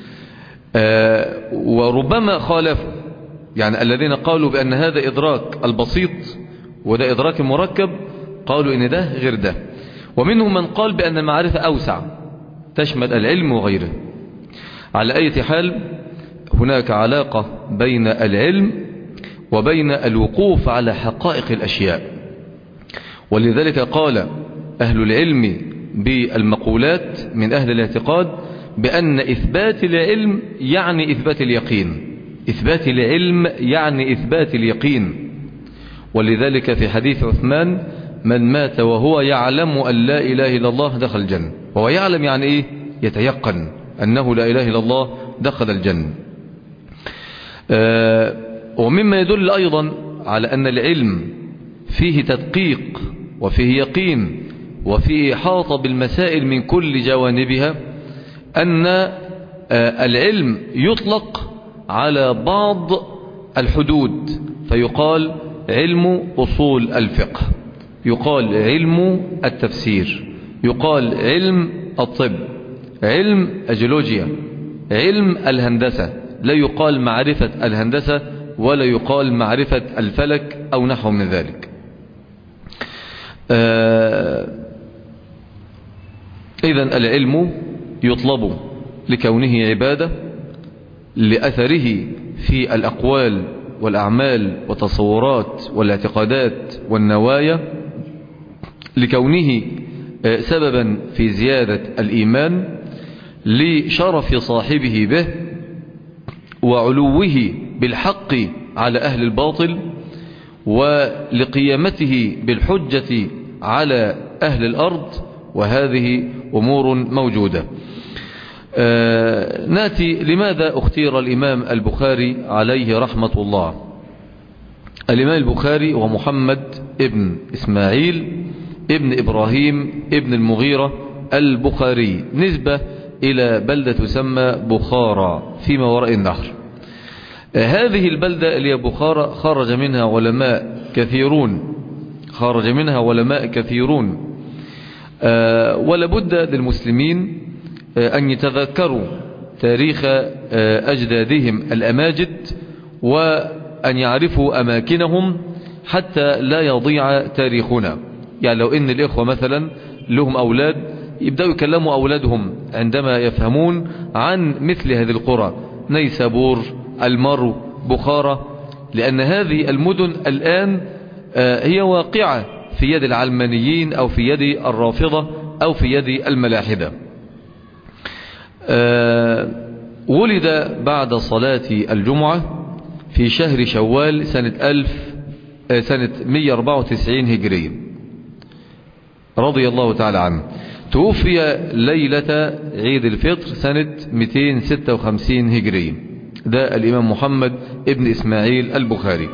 وربما خالفوا، يعني الذين قالوا بأن هذا إدراك البسيط وده إدراك المركب قالوا إن ده غير ده. ومنهم من قال بأن المعرفة أوسع تشمل العلم وغيره. على أي حال هناك علاقة بين العلم وبين الوقوف على حقائق الأشياء. ولذلك قال أهل العلم بالمقولات من أهل الاعتقاد بأن إثبات العلم يعني إثبات اليقين، إثبات العلم يعني إثبات اليقين. ولذلك في حديث عثمان من مات وهو يعلم أن لا إله إلا الله دخل الجنة. وهو يعلم يعني إيه؟ يتيقن أنه لا إله إلا الله دخل الجنة. ومما يدل أيضا على أن العلم فيه تدقيق وفيه يقين وفيه إحاطة بالمسائل من كل جوانبها، أن العلم يطلق على بعض الحدود، فيقال علم أصول الفقه، يقال علم التفسير، يقال علم الطب، علم الجيولوجيا، علم الهندسة، لا يقال معرفة الهندسة ولا يقال معرفة الفلك أو نحو من ذلك. إذن العلم يطلب لكونه عبادة، لأثره في الأقوال والأعمال والتصورات والاعتقادات والنوايا، لكونه سببا في زيادة الإيمان، لشرف صاحبه به وعلوه بالحق على أهل الباطل، ولقيامته بالحجة على أهل الأرض، وهذه أمور موجودة. ناتي لماذا اختير الإمام البخاري عليه رحمة الله. الإمام البخاري ومحمد ابن إسماعيل ابن إبراهيم ابن المغيرة البخاري، نسبة إلى بلدة تسمى بخارى فيما وراء النهر. هذه البلدة اللي هي بخارى خرج منها علماء كثيرون، ولابد للمسلمين أن يتذكروا تاريخ أجدادهم الأماجد، وأن يعرفوا أماكنهم حتى لا يضيع تاريخنا. يعني لو إن الإخوة مثلا لهم أولاد، يبدأوا يكلموا أولادهم عندما يفهمون عن مثل هذه القرى، نيسابور، المرو، بخارى، لأن هذه المدن الآن هي واقعة في يد العلمانيين أو في يد الرافضة أو في يد الملاحدة. ولد بعد صلاة الجمعة في شهر شوال سنة 194 هجرية رضي الله تعالى عنه. توفي ليلة عيد الفطر سنة 256 هجرية. ده الإمام محمد ابن إسماعيل البخاري.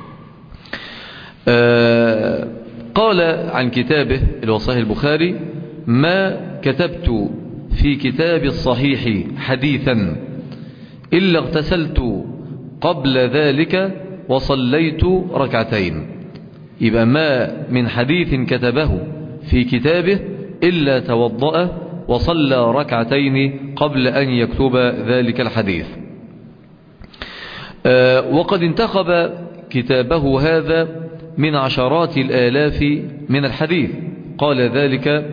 قال عن كتابه الصحيح البخاري: ما كتبت في كتاب الصحيح حديثا إلا اغتسلت قبل ذلك وصليت ركعتين. يبقى ما من حديث كتبه في كتابه إلا توضأ وصلى ركعتين قبل أن يكتب ذلك الحديث. وقد انتخب كتابه هذا من عشرات الآلاف من الحديث. قال ذلك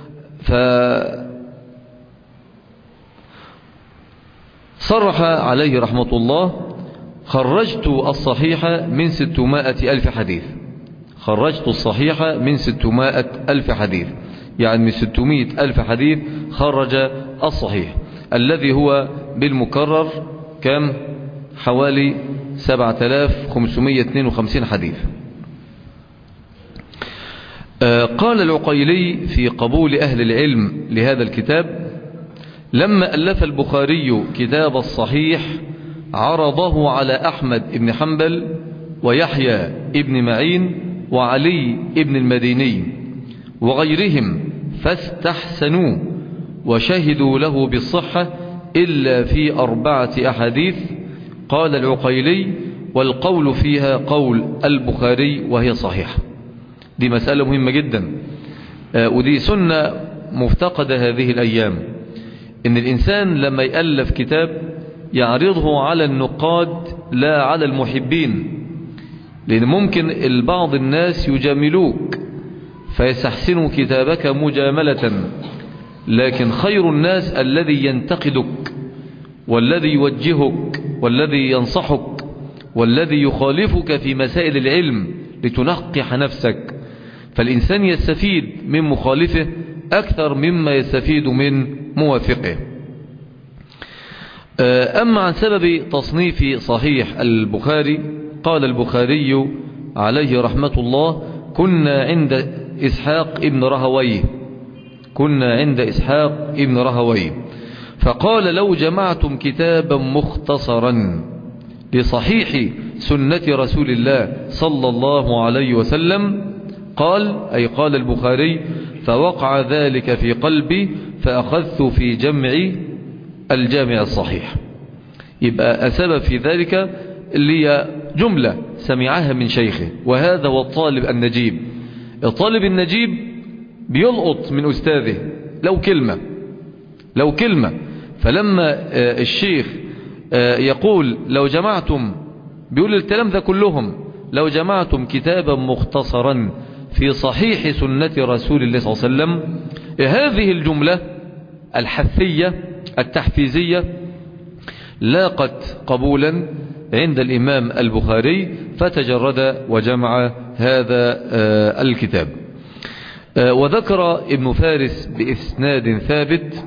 صرح عليه رحمة الله: خرجت الصحيح من 600 ألف حديث. خرجت الصحيح من 600 ألف حديث، يعني من 600 ألف حديث خرج الصحيح الذي هو بالمكرر كم؟ حوالي 7552 حديث. قال العقيلي في قبول أهل العلم لهذا الكتاب: لما ألف البخاري كتاب الصحيح عرضه على أحمد بن حنبل ويحيى بن معين وعلي بن المديني وغيرهم فاستحسنوا وشهدوا له بالصحة إلا في 4 أحاديث. قال العقيلي: والقول فيها قول البخاري وهي صحيحة. دي مسألة مهمة جدا، ودي سنة مفتقدة هذه الأيام، إن الإنسان لما يألف كتاب يعرضه على النقاد لا على المحبين، لأن ممكن البعض الناس يجاملوك فيستحسنوا كتابك مجاملة، لكن خير الناس الذي ينتقدك والذي يوجهك والذي ينصحك والذي يخالفك في مسائل العلم لتنقح نفسك. فالإنسان يستفيد من مخالفه أكثر مما يستفيد من موافقه. أما عن سبب تصنيف صحيح البخاري، قال البخاري عليه رحمة الله: كنا عند إسحاق ابن رهوي فقال: لو جمعتم كتابا مختصرا بصحيح سنة رسول الله صلى الله عليه وسلم قال، أي قال البخاري: فوقع ذلك في قلبي فأخذت في جمع الجامع الصحيح. يبقى السبب في ذلك اللي جملة سمعها من شيخه، وهذا هو الطالب النجيب. الطالب النجيب بيلقط من أستاذه لو كلمة. فلما الشيخ يقول لو جمعتم، بيقول الكلام ذا كلهم، لو جمعتم كتابا مختصرا في صحيح سنة رسول الله صلى الله عليه وسلم، هذه الجملة الحثية التحفيزية لاقت قبولا عند الإمام البخاري، فتجرد وجمع هذا الكتاب. وذكر ابن فارس بإسناد ثابت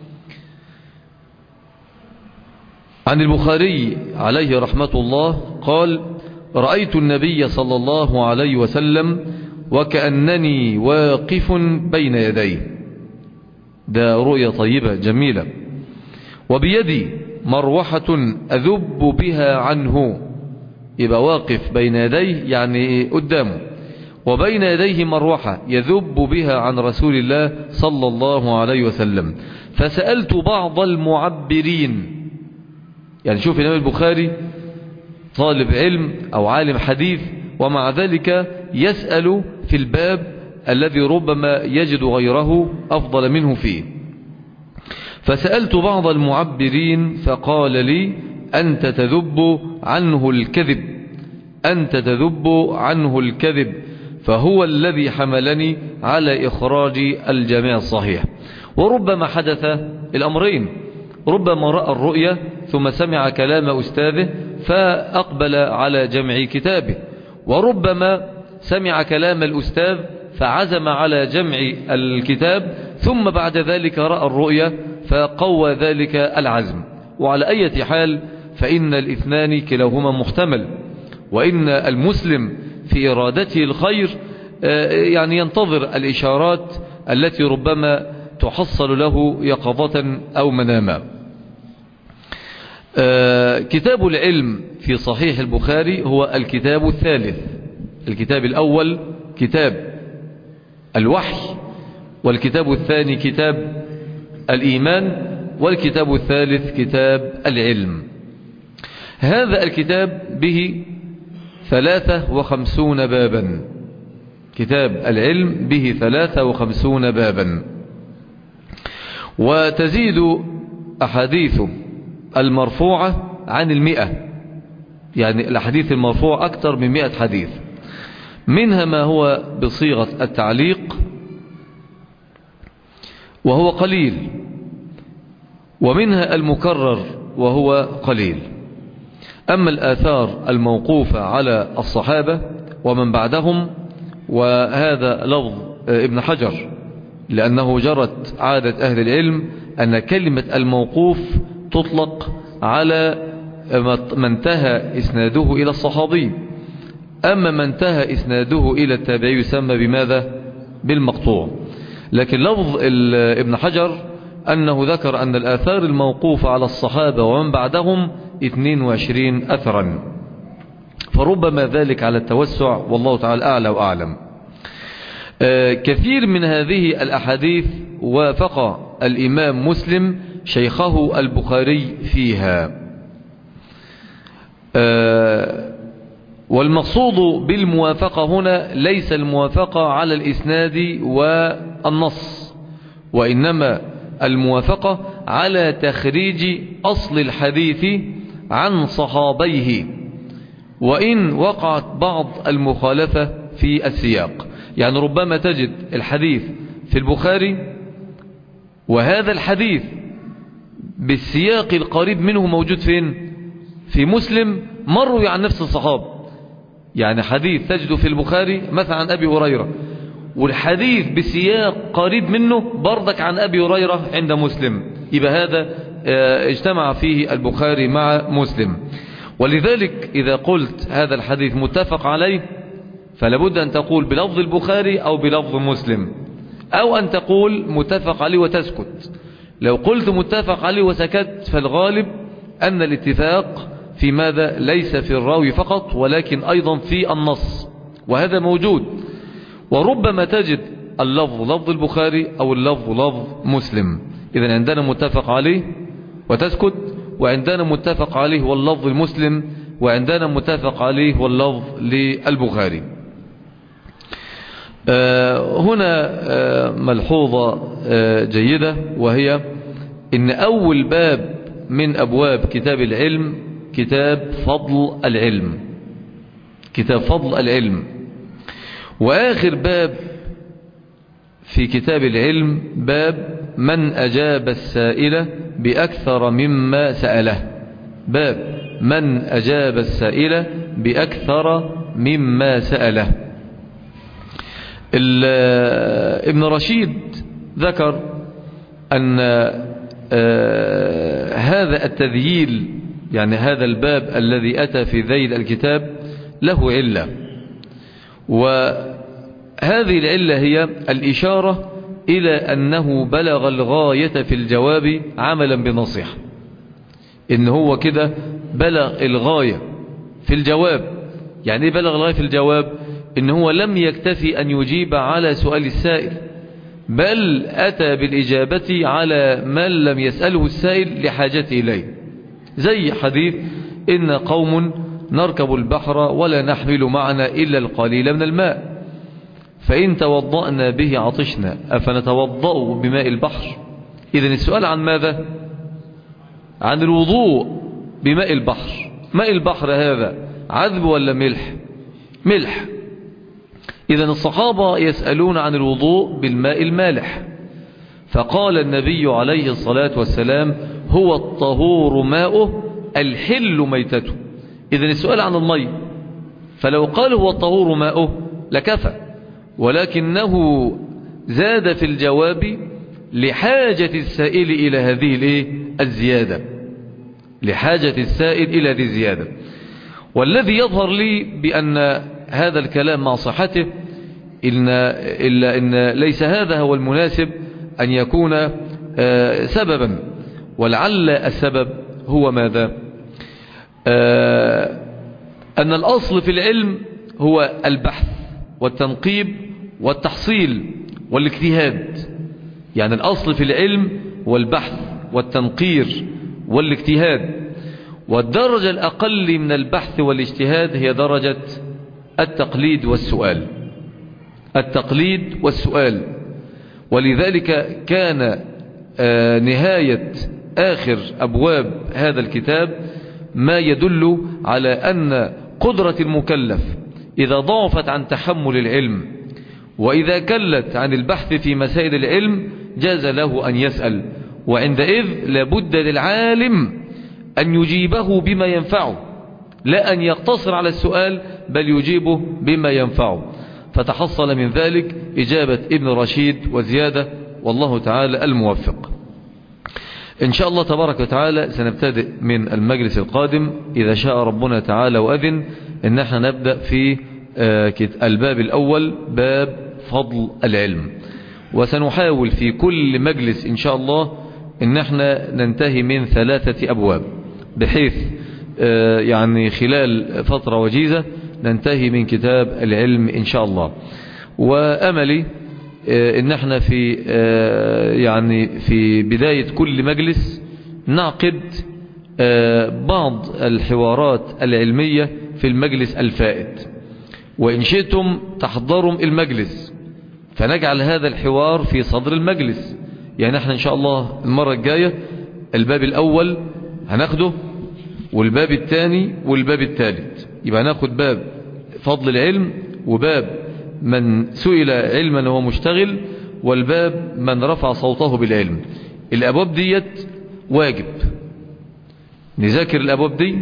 عن البخاري عليه رحمة الله قال: رأيت النبي صلى الله عليه وسلم وكأنني واقف بين يديه. ده رؤية طيبة جميلة. وبيدي مروحة أذب بها عنه، يبقى واقف بين يديه يعني قدامه، وبين يديه مروحة يذب بها عن رسول الله صلى الله عليه وسلم. فسألت بعض المعبرين، يعني شوف الإمام البخاري طالب علم أو عالم حديث، ومع ذلك يسأل في الباب الذي ربما يجد غيره أفضل منه فيه. فسألت بعض المعبرين فقال لي: أنت تذب عنه الكذب، فهو الذي حملني على إخراج الجامع الصحيح. وربما حدث الأمرين، ربما رأى الرؤية ثم سمع كلام أستاذه فأقبل على جمع كتابه، وربما سمع كلام الأستاذ فعزم على جمع الكتاب، ثم بعد ذلك رأى الرؤية فقوى ذلك العزم. وعلى أي حال فإن الاثنان كلاهما محتمل، وإن المسلم في إرادته الخير يعني ينتظر الإشارات التي ربما تحصل له يقظة أو مناما. كتاب العلم في صحيح البخاري هو الكتاب الثالث. الكتاب الأول كتاب الوحي، والكتاب الثاني كتاب الإيمان، والكتاب الثالث كتاب العلم. هذا الكتاب به 53 بابا، كتاب العلم به 53 بابا، وتزيد أحاديث المرفوعة عن 100، يعني الأحاديث المرفوعة أكثر من 100 حديث، منها ما هو بصيغة التعليق وهو قليل، ومنها المكرر وهو قليل. أما الآثار الموقوفة على الصحابة ومن بعدهم، وهذا لفظ ابن حجر، لأنه جرت عادة أهل العلم أن كلمة الموقوف تطلق على ما انتهى إسناده إلى الصحابي، أما ما انتهى إسناده إلى التابعي يسمى بماذا؟ بالمقطوع. لكن لفظ ابن حجر أنه ذكر أن الآثار الموقوفة على الصحابة ومن بعدهم 22 أثرا، فربما ذلك على التوسع، والله تعالى أعلى وأعلم. كثير من هذه الأحاديث وافق الإمام مسلم شيخه البخاري فيها. والمقصود بالموافقة هنا ليس الموافقة على الإسناد والنص، وإنما الموافقة على تخريج أصل الحديث عن صحابيه، وإن وقعت بعض المخالفة في السياق. يعني ربما تجد الحديث في البخاري وهذا الحديث بالسياق القريب منه موجود فين؟ في مسلم، مروا عن نفس الصحابة. يعني حديث تجده في البخاري مثلا عن أبي هريرة، والحديث بسياق قريب منه برضك عن أبي هريرة عند مسلم، يبقى هذا اجتمع فيه البخاري مع مسلم. ولذلك إذا قلت هذا الحديث متفق عليه فلابد أن تقول بلفظ البخاري أو بلفظ مسلم، أو أن تقول متفق عليه وتسكت. لو قلت متفق عليه وسكت فالغالب أن الاتفاق في ماذا؟ ليس في الراوي فقط ولكن أيضا في النص، وهذا موجود. وربما تجد اللفظ لفظ البخاري أو اللفظ لفظ مسلم، إذن عندنا متفق عليه وتسكت، وعندنا متفق عليه واللفظ المسلم، وعندنا متفق عليه واللفظ للبخاري. هنا ملحوظة جيدة، وهي إن أول باب من أبواب كتاب العلم كتاب فضل العلم، كتاب فضل العلم. وآخر باب في كتاب العلم باب من أجاب السائل بأكثر مما سأله، باب من أجاب السائل بأكثر مما سأله. ابن رشيد ذكر أن هذا التذييل، يعني هذا الباب الذي أتى في ذيل الكتاب له علة، وهذه العلة هي الإشارة إلى أنه بلغ الغاية في الجواب عملا بنصيحة، إن هو كده بلغ الغاية في الجواب. يعني بلغ الغاية في الجواب إن هو لم يكتفي أن يجيب على سؤال السائل، بل أتى بالإجابة على من لم يسأله السائل لحاجته إليه، زي حديث إن قوم نركب البحر ولا نحمل معنا إلا القليل من الماء، فإن توضأنا به عطشنا أفنتوضأ بماء البحر. إذن السؤال عن ماذا؟ عن الوضوء بماء البحر. ماء البحر هذا عذب ولا ملح؟ ملح. إذن الصحابة يسألون عن الوضوء بالماء المالح، فقال النبي عليه الصلاة والسلام هو الطهور ماؤه الحل ميتته. إذن السؤال عن المي، فلو قال هو الطهور ماؤه لكفى، ولكنه زاد في الجواب لحاجة السائل إلى هذه الزيادة، لحاجة السائل إلى هذه الزيادة. والذي يظهر لي بأن هذا الكلام مع صحته إلا أن ليس هذا هو المناسب أن يكون سببا، ولعل السبب هو ماذا؟ أن الأصل في العلم هو البحث والتنقيب والتحصيل والاجتهاد. يعني الأصل في العلم هو البحث والتنقير والاجتهاد، والدرجة الأقل من البحث والاجتهاد هي درجة التقليد والسؤال، التقليد والسؤال. ولذلك كان نهاية آخر أبواب هذا الكتاب ما يدل على أن قدرة المكلف إذا ضعفت عن تحمل العلم وإذا كلت عن البحث في مسائل العلم جاز له أن يسأل، وعندئذ لابد للعالم أن يجيبه بما ينفعه، لا أن يقتصر على السؤال بل يجيبه بما ينفعه. فتحصل من ذلك إجابة ابن رشيد وزيادة، والله تعالى الموفق. إن شاء الله تبارك وتعالى سنبتدئ من المجلس القادم إذا شاء ربنا تعالى وأذن إن احنا نبدأ في الباب الأول، باب فضل العلم. وسنحاول في كل مجلس إن شاء الله إن احنا ننتهي من 3 أبواب، بحيث يعني خلال فترة وجيزة ننتهي من كتاب العلم إن شاء الله. وأملي إن احنا في يعني في بداية كل مجلس نعقد بعض الحوارات العلمية في المجلس الفائت، وإن شئتم تحضروا المجلس فنجعل هذا الحوار في صدر المجلس. يعني احنا إن شاء الله المرة الجاية الباب الأول هناخده، والباب الثاني والباب الثالث، يبقى ناخد باب فضل العلم، وباب من سئل علما وهو مشتغل، والباب من رفع صوته بالعلم. الأبواب ديت واجب نذاكر الأبواب دي،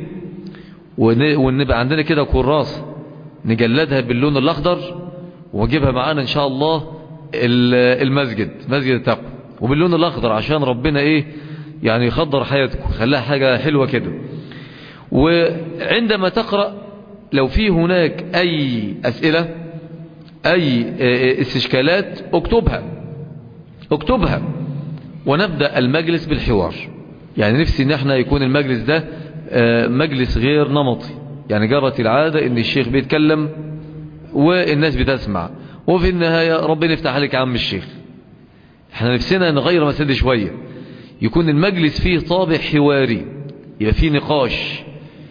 ونبقى عندنا كده كراسة نجلدها باللون الأخضر ونجيبها معانا إن شاء الله المسجد، مسجد التقوى، وباللون الأخضر عشان ربنا يعني يخضر حياتكم، خلاها حاجة حلوة كده. وعندما تقرأ لو في هناك أي أسئلة أي استشكالات اكتبها ونبدأ المجلس بالحوار. يعني نفسي ان احنا يكون المجلس ده مجلس غير نمطي، يعني جرت العادة ان الشيخ بيتكلم والناس بتسمع، وفي النهاية ربنا يفتح عليك يا عم الشيخ. احنا نفسنا نغير مسألة شوية، يكون المجلس فيه طابع حواري، يبقى فيه نقاش.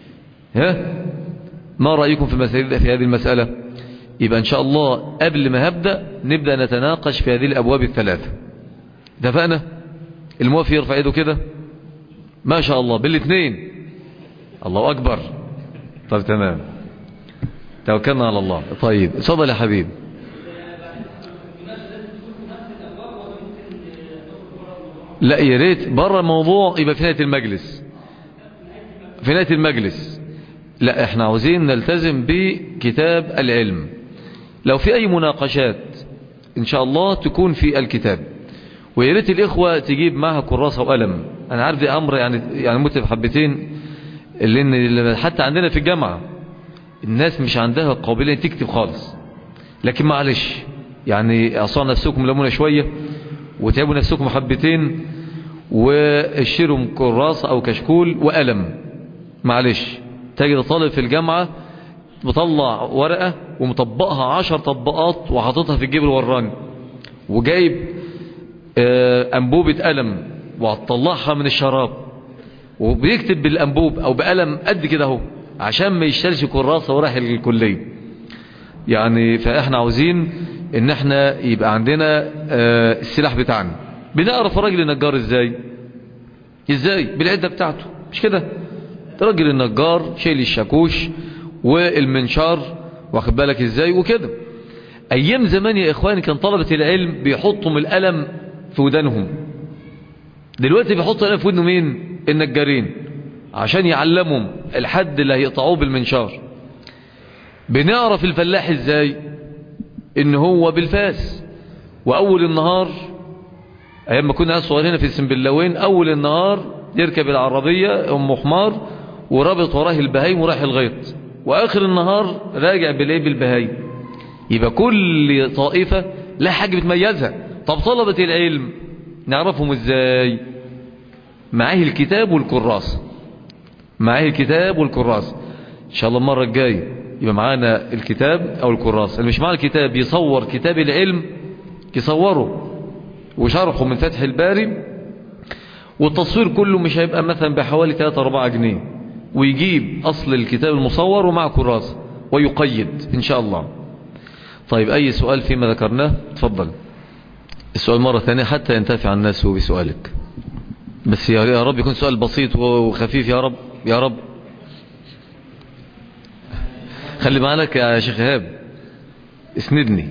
ما رأيكم في هذه المسألة؟ يبقى ان شاء الله قبل ما نبدأ نتناقش في هذه الابواب الثلاثة. اتفقنا؟ الموافي يرفع يده كده، ما شاء الله بالاثنين، الله اكبر. طيب تمام، توكلنا على الله. طيب اتفضل يا حبيب. لا يا ريت بره الموضوع، يبقى في نهاية المجلس. في نهاية المجلس لا، احنا عاوزين نلتزم بكتاب العلم. لو في اي مناقشات ان شاء الله تكون في الكتاب، ويا ريت الاخوه تجيب معها كراسه وقلم. انا عارف دي امر يعني متعب حبتين، لان حتى عندنا في الجامعه الناس مش عندها قابليه تكتب خالص، لكن معلش يعني اعصوا نفسكم لمونه شويه وتعبوا نفسكم حبتين، واشتروا كراسه او كشكول وقلم. معلش تجد طالب في الجامعه مطلع ورقه ومطبقها 10 تطبيقات وحاططها في الجيب الوراني، وجايب انبوبه قلم وهتطلعها من الشراب، وبيكتب بالانبوب او بقلم قد كده اهو، عشان ما يشتريش كراسه وراح الكليه. يعني فاحنا عاوزين ان احنا يبقى عندنا السلاح بتاعنا. بنعرف الراجل النجار ازاي بالعده بتاعته، مش كده؟ الراجل النجار شايل الشاكوش والمنشار، واخد بالك ازاي وكده. ايام زمان يا اخواني كان طلبة العلم بيحطوا القلم في ودانهم، دلوقتي بيحطوا القلم في ودنه مين؟ النجارين، عشان يعلمهم الحد اللي هيقطعوه بالمنشار. بنعرف الفلاح ازاي؟ ان هو بالفاس، واول النهار ايام ما كنا صغيرين في السنبلاوين، اول النهار يركب العربية ام حمار ورابط وراه البهايم وراح الغيط، واخر النهار راجع بالبهايم. يبقى كل طائفة لا حاجة بتميزها. طب طلبة العلم نعرفهم ازاي؟ معاه الكتاب والكراسة، ان شاء الله المرة الجاية يبقى معانا الكتاب او الكراسة. اللي مش معاه الكتاب يصور كتاب العلم، يصوره وشرحه من فتح الباري، والتصوير كله مش هيبقى مثلا بحوالي 3-4 جنيه، ويجيب اصل الكتاب المصور ومع كراسة ويقيد ان شاء الله. طيب اي سؤال فيما ذكرناه؟ تفضل السؤال مرة ثانية حتى ينتفع الناس بسؤالك، بس يا رب يكون سؤال بسيط وخفيف يا رب يا رب. خلي بالك يا شيخ إيهاب، اسندني.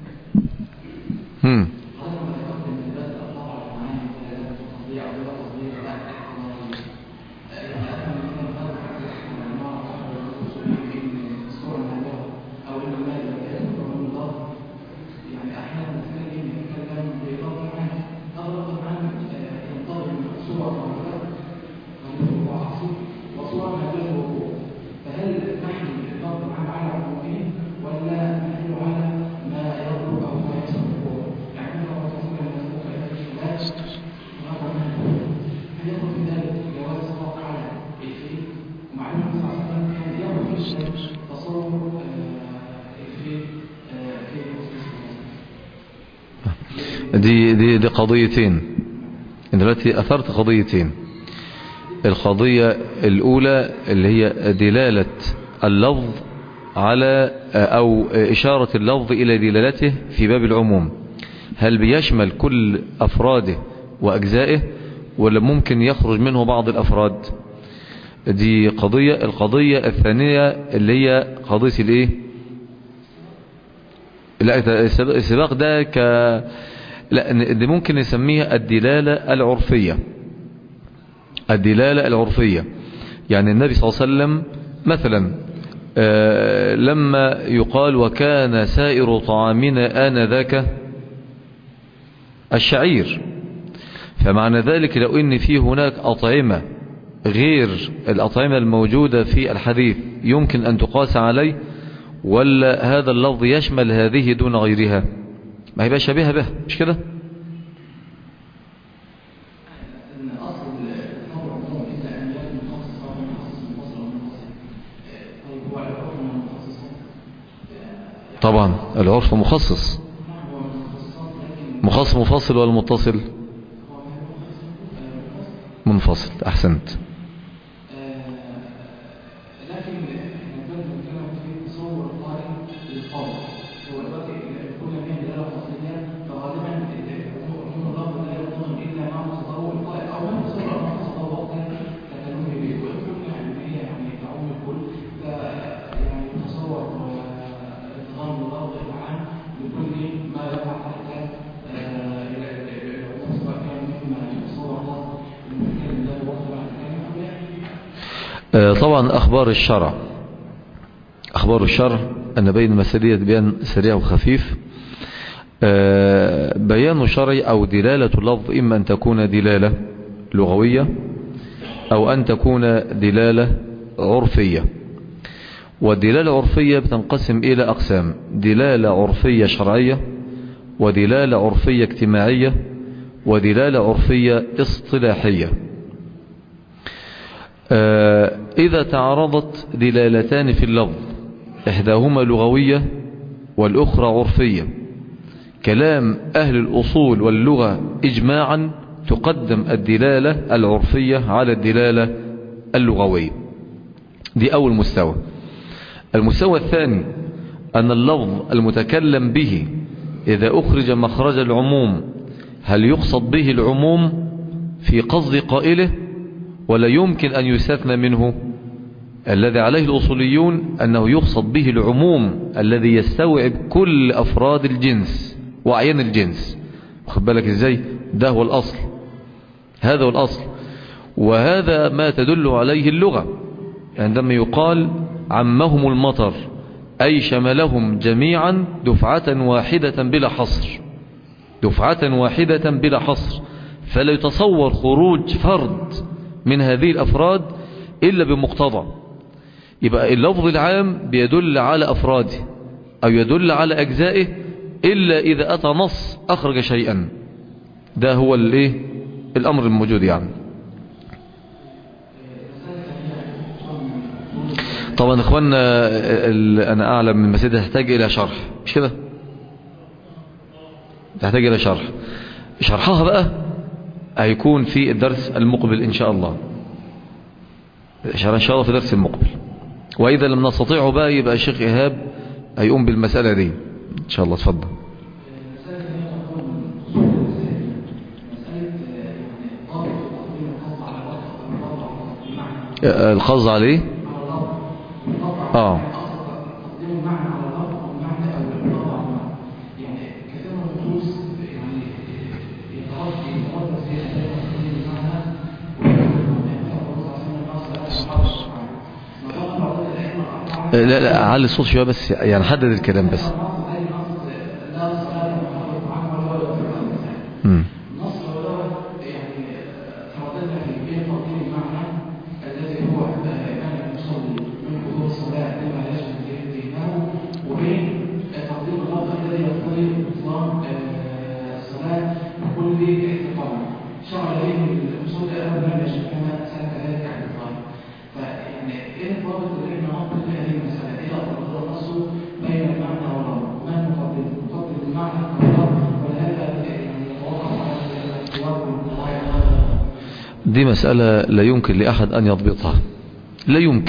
دي قضيتين دلوقتي، أثرت قضيتين. القضية الأولى اللي هي دلالة اللفظ على أو إشارة اللفظ إلى دلالته في باب العموم، هل بيشمل كل أفراده وأجزائه ولا ممكن يخرج منه بعض الأفراد؟ دي قضية. القضية الثانية اللي هي قضية الايه؟ لا السباق ده لا دي ممكن نسميها الدلالة العرفية. الدلالة العرفية يعني النبي صلى الله عليه وسلم مثلا لما يقال وكان سائر طعامنا آنذاك الشعير، فمعنى ذلك لو ان في هناك أطعمة غير الأطعمة الموجودة في الحديث يمكن أن تقاس عليه، ولا هذا اللفظ يشمل هذه دون غيرها؟ ما هي شبيهة به، مش كده؟ طبعا العرف مخصص. مخصص منفصل ولا متصل؟ منفصل. أحسنت. طبعا أخبار الشرع أن بين مسألية بيان سريع وخفيف. بيان شرعي أو دلالة اللفظ إما أن تكون دلالة لغوية أو أن تكون دلالة عرفية. والدلالة العرفية بتنقسم إلى أقسام: دلالة عرفية شرعية، ودلالة عرفية اجتماعية، ودلالة عرفية اصطلاحية. إذا تعارضت دلالتان في اللفظ إحداهما لغوية والأخرى عرفية، كلام أهل الأصول واللغة إجماعا تقدم الدلالة العرفية على الدلالة اللغوية. دي أول مستوى. المستوى الثاني أن اللفظ المتكلم به إذا أخرج مخرج العموم هل يقصد به العموم في قصد قائله ولا يمكن أن يستثنى منه؟ الذي عليه الأصوليون أنه يقصد به العموم الذي يستوعب كل أفراد الجنس وأعيان الجنس. واخد بالك إزاي؟ ده هو الأصل، هذا هو الأصل، وهذا ما تدل عليه اللغة عندما يقال عمهم المطر، أي شملهم جميعا دفعة واحدة بلا حصر، دفعة واحدة بلا حصر. فلا يتصور خروج فرد من هذه الأفراد إلا بمقتضى. يبقى اللفظ العام بيدل على أفراده أو يدل على أجزائه إلا إذا أتى نص أخرج شيئا. ده هو الأمر الموجود يعني. طبعا إخواننا أنا أعلم من المسألة تحتاج إلى شرح، مش كده؟ تحتاج إلى شرح. شرحها بقى هيكون في الدرس المقبل إن شاء الله، إن شاء الله في درس المقبل. وإذا لم نستطيعه بقى يبقى الشيخ إيهاب هيقوم بالمسألة دي إن شاء الله. تفضل. القصد عليه لا علي الصوت شوية بس، يعني حدد الكلام بس. دي مسألة لا يمكن لأحد أن يضبطها، لا يمكن.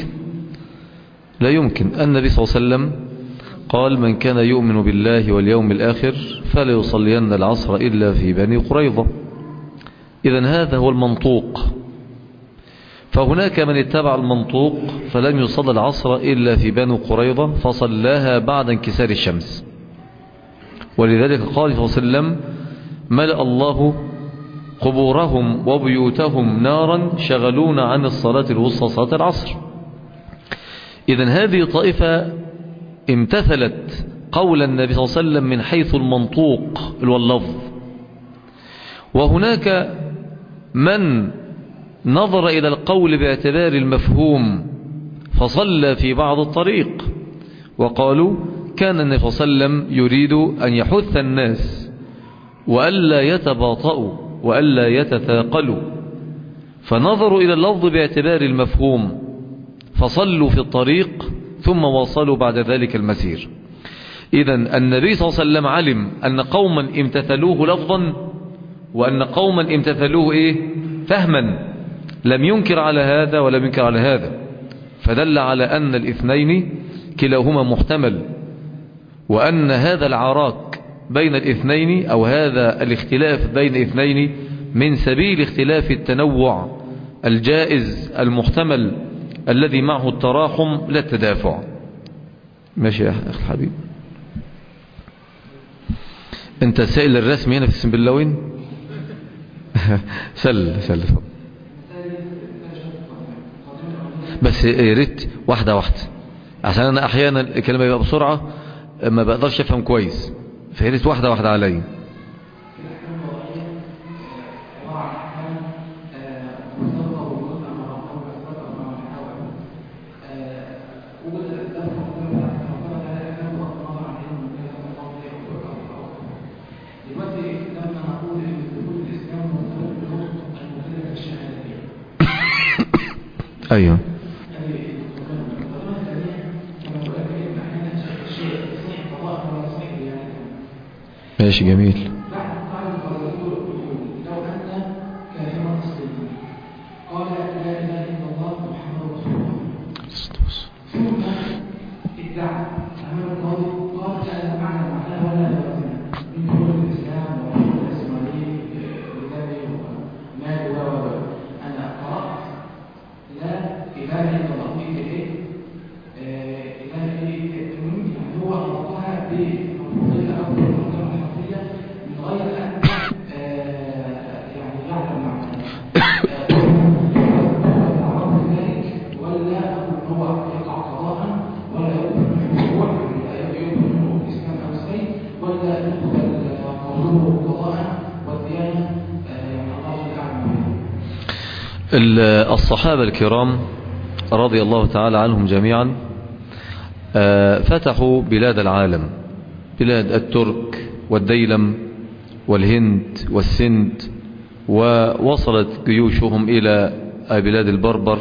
النبي صلى الله عليه وسلم قال: من كان يؤمن بالله واليوم الآخر فلا يصلين العصر إلا في بني قريظة. إذن هذا هو المنطوق. فهناك من اتبع المنطوق فلم يصلي العصر إلا في بني قريظة فصلاها بعد انكسار الشمس. ولذلك قال صلى الله عليه وسلم: ملأ الله قبورهم وبيوتهم نارا شغلون عن الصلاة الوسطى صلاة العصر. إذن هذه طائفة امتثلت قول النبي صلى الله عليه وسلم من حيث المنطوق واللفظ. وهناك من نظر إلى القول باعتبار المفهوم فصلى في بعض الطريق، وقالوا كان النبي صلى الله عليه وسلم يريد أن يحث الناس وألا يتباطؤوا وألا يتثاقلوا، فنظروا إلى اللفظ باعتبار المفهوم فصلوا في الطريق ثم واصلوا بعد ذلك المسير. إذن النبي صلى الله عليه وسلم علم أن قوما امتثلوه لفظا وأن قوما امتثلوه فهما، لم ينكر على هذا ولم ينكر على هذا، فدل على أن الاثنين كلاهما محتمل، وأن هذا العراك بين الاثنين أو هذا الاختلاف بين اثنين من سبيل اختلاف التنوع الجائز المحتمل الذي معه التراحم لا التدافع. ماشي يا أخي الحبيب. انت سائل الرسمي هنا في السنبلاوين. سل بس يا ريت واحدة واحدة، عشان انا احيانا الكلام يبقى بسرعة ما بقدرش افهم كويس، فيا ريت واحدة واحدة عليا. ايوه ماشي جميل. الصحابة الكرام رضي الله تعالى عنهم جميعا فتحوا بلاد العالم، بلاد الترك والديلم والهند والسند، ووصلت جيوشهم إلى بلاد البربر،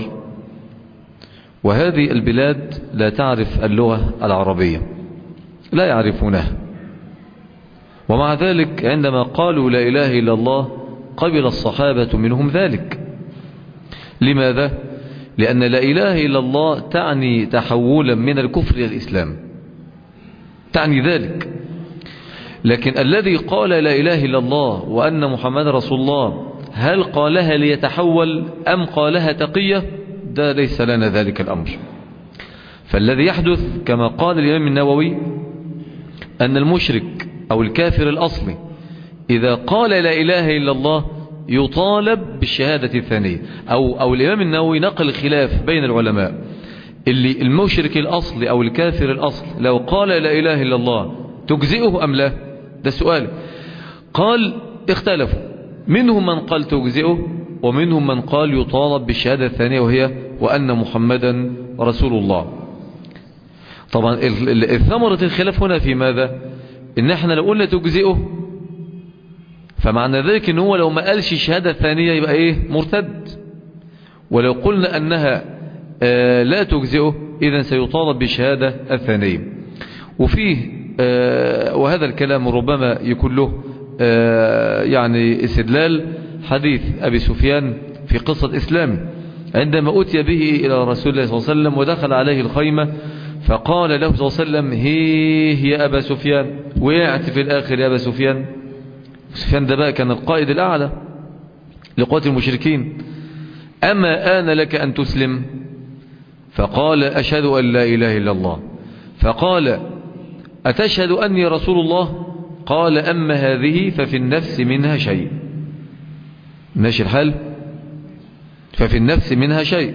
وهذه البلاد لا تعرف اللغة العربية، لا يعرفونها، ومع ذلك عندما قالوا لا إله إلا الله قبل الصحابة منهم ذلك. لماذا؟ لأن لا إله إلا الله تعني تحولا من الكفر إلى الإسلام، تعني ذلك. لكن الذي قال لا إله إلا الله وأن محمد رسول الله هل قالها ليتحول أم قالها تقية؟ ده ليس لنا ذلك الأمر. فالذي يحدث كما قال الإمام النووي أن المشرك أو الكافر الأصلي إذا قال لا إله إلا الله يطالب بالشهادة الثانية، أو الإمام النووي نقل خلاف بين العلماء، اللي المشرك الأصلي أو الكافر الأصل لو قال لا إله إلا الله تجزئه أم لا؟ ده السؤال. قال اختلفوا، منهم من قال تجزئه ومنهم من قال يطالب بالشهادة الثانية وهي وأن محمدا رسول الله. طبعا ثمرة الخلاف هنا في ماذا؟ إن احنا لو قلنا تجزئه فمعنى ذلك ان هو لو ما قالش الشهادة الثانية يبقى مرتد، ولو قلنا انها لا تجزئه اذا سيطالب بالشهادة الثانية. وفيه وهذا الكلام ربما يكون له يعني استدلال حديث ابي سفيان في قصة اسلامه، عندما اتي به الى رسول الله صلى الله عليه وسلم ودخل عليه الخيمة فقال له صلى الله عليه وسلم هي يا ابا سفيان، وقعت في الاخر يا ابا سفيان. سفيان ده بقى كان القائد الأعلى لقوات المشركين. أما آن لك أن تسلم؟ فقال أشهد أن لا إله إلا الله. فقال أتشهد أني رسول الله؟ قال أما هذه ففي النفس منها شيء. ماشي الحال؟ ففي النفس منها شيء.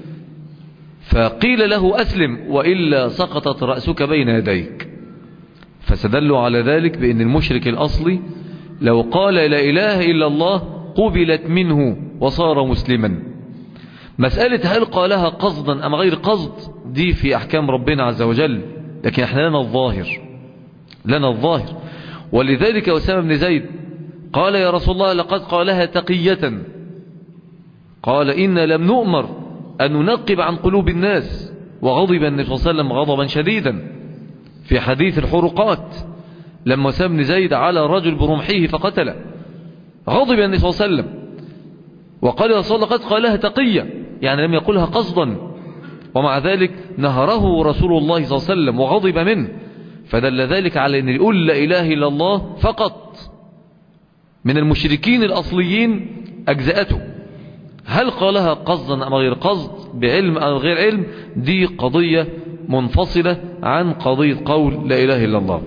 فقيل له أسلم وإلا سقطت رأسك بين يديك. فاستدلوا على ذلك بأن المشرك الأصلي لو قال لا إله إلا الله قبلت منه وصار مسلما. مسألة هل قالها قصدا أم غير قصد دي في أحكام ربنا عز وجل، لكن احنا لنا الظاهر. ولذلك أسامة بن زيد قال يا رسول الله لقد قالها تقية، قال إن لم نؤمر أن ننقب عن قلوب الناس، وغضب النبي صلى الله عليه وسلم غضبا شديدا في حديث الحرقات لما سام بن زيد على رجل برمحه فقتله، غضب النبي صلى الله عليه وسلم وقال يا رسول الله قد قالها تقيا، يعني لم يقولها قصدا، ومع ذلك نهره رسول الله صلى الله عليه وسلم وغضب منه، فدل ذلك على أن يقول لا إله إلا الله فقط من المشركين الأصليين أجزأته. هل قالها قصدا أم غير قصد، بعلم أو غير علم، دي قضية منفصلة عن قضية قول لا إله إلا الله.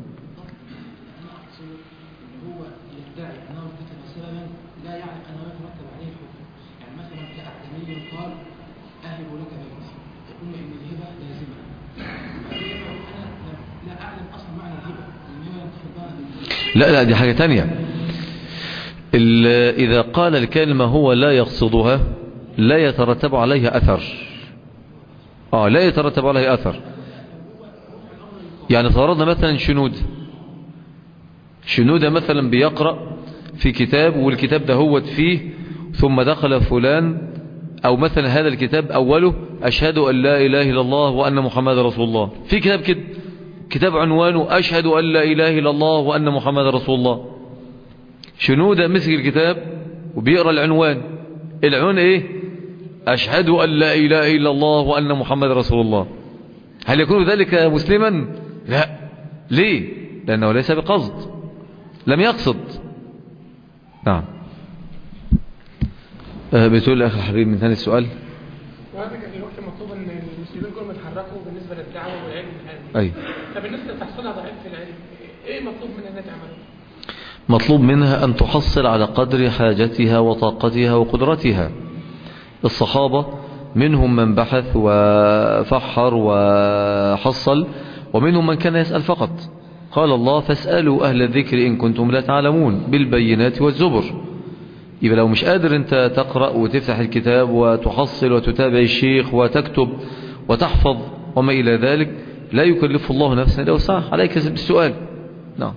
لا دي حاجة تانية. إذا قال الكلمة هو لا يقصدها لا يترتب عليها أثر. لا يترتب عليها أثر. يعني فرضنا مثلا شنودة مثلا بيقرأ في كتاب، والكتاب ده هو فيه ثم دخل فلان، أو مثلا هذا الكتاب أوله أشهد أن لا إله إلا الله وأن محمد رسول الله، في كتاب كده كتاب عنوانه أشهد أن لا إله إلا الله وأن محمد رسول الله. شنودة مسك الكتاب وبيقرأ العنوان إيه؟ أشهد أن لا إله إلا الله وأن محمد رسول الله. هل يكون ذلك مسلما؟ لا. ليه؟ لأنه ليس بقصد، لم يقصد. نعم. بتقول أخي الحبيب من ثاني السؤال. وهذا كان في الوقت مطلوب أن المسلمين كلهم يتحركوا بالنسبة للدعوة والعلم والعلم. أي. طب الناس اللي تحصلها ضعيف في العلم إيه مطلوب منها أنها تعمله؟ مطلوب منها أن تحصل على قدر حاجتها وطاقتها وقدرتها. الصحابة منهم من بحث وفحر وحصل، ومنهم من كان يسأل فقط. قال الله فاسألوا أهل الذكر إن كنتم لا تعلمون بالبينات والزبر. يبقى لو مش قادر أنت تقرأ وتفتح الكتاب وتحصل وتتابع الشيخ وتكتب وتحفظ وما إلى ذلك، لا يكلف الله نفسا إلا وسعها، عليك بالسؤال. نعم.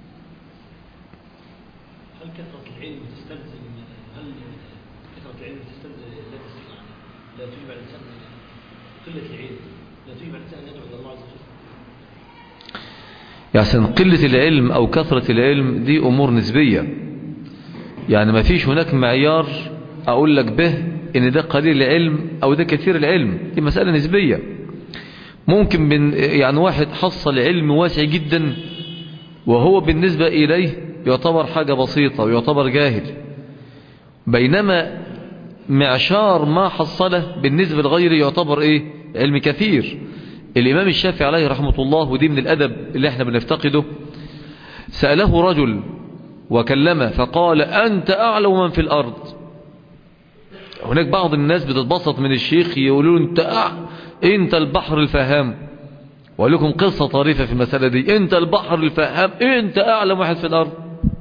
يعني قلة العلم أو كثرة العلم دي أمور نسبية، يعني ما فيش هناك معيار أقول لك به إن ده قليل العلم أو ده كثير العلم، دي مسألة نسبية. ممكن من يعني واحد حصل علم واسع جدا وهو بالنسبة إليه يعتبر حاجة بسيطة ويعتبر جاهل، بينما معشار ما حصله بالنسبة لغيره يعتبر إيه؟ علم كثير. الإمام الشافعي عليه رحمة الله، ودي من الأدب اللي احنا بنفتقده، سأله رجل وكلمه فقال أنت أعلم من في الأرض. هناك بعض الناس بتتبسط من الشيخ يقولوا أنت البحر الفهام، وقال لكم قصة طريفة في المسألة دي، أنت البحر الفهام، أنت أعلم واحد في الأرض.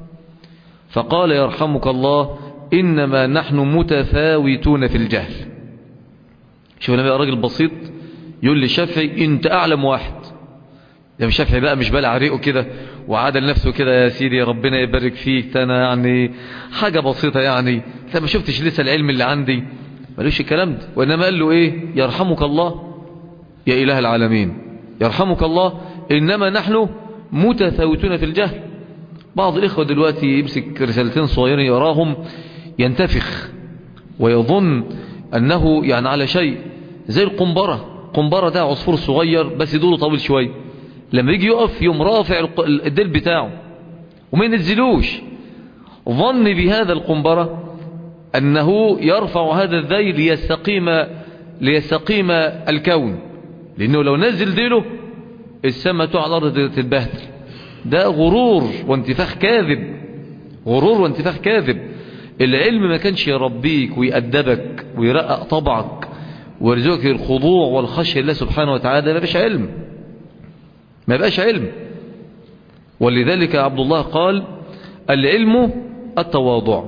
فقال يرحمك الله إنما نحن متفاوتون في الجهل. شوف لما راجل بسيط يقول لي الشافعي انت اعلم واحد، يعني الشافعي بقى مش بالع ريقه كده وعادل نفسه كده يا سيدي ربنا يبارك فيك، انا يعني حاجة بسيطة، يعني انت ما شفتش لسه العلم اللي عندي، مالوش الكلام ده. وانما قال له ايه؟ يرحمك الله يا اله العالمين، يرحمك الله انما نحن متفاوتون في الجهل. بعض الاخوة دلوقتي يمسك رسالتين صغيرين يراهم ينتفخ ويظن انه يعني على شيء، زي القنبرة ده عصفور صغير بس دوله طويل شوية، لما يجي يقف يوم رافع الديل بتاعه وما ينزلوش، ظن بهذا القنبرة أنه يرفع هذا الذيل ليستقيم الكون، لأنه لو نزل ديله السماء تقع على الأرض تتبهدل. ده غرور وانتفاخ كاذب، غرور وانتفاخ كاذب. العلم ما كانش يربيك ويأدبك ويرقق طبعك ويرزقك الخضوع والخشية لله سبحانه وتعالى، ما بقاش علم، ما بقاش علم. ولذلك عبد الله قال العلم التواضع،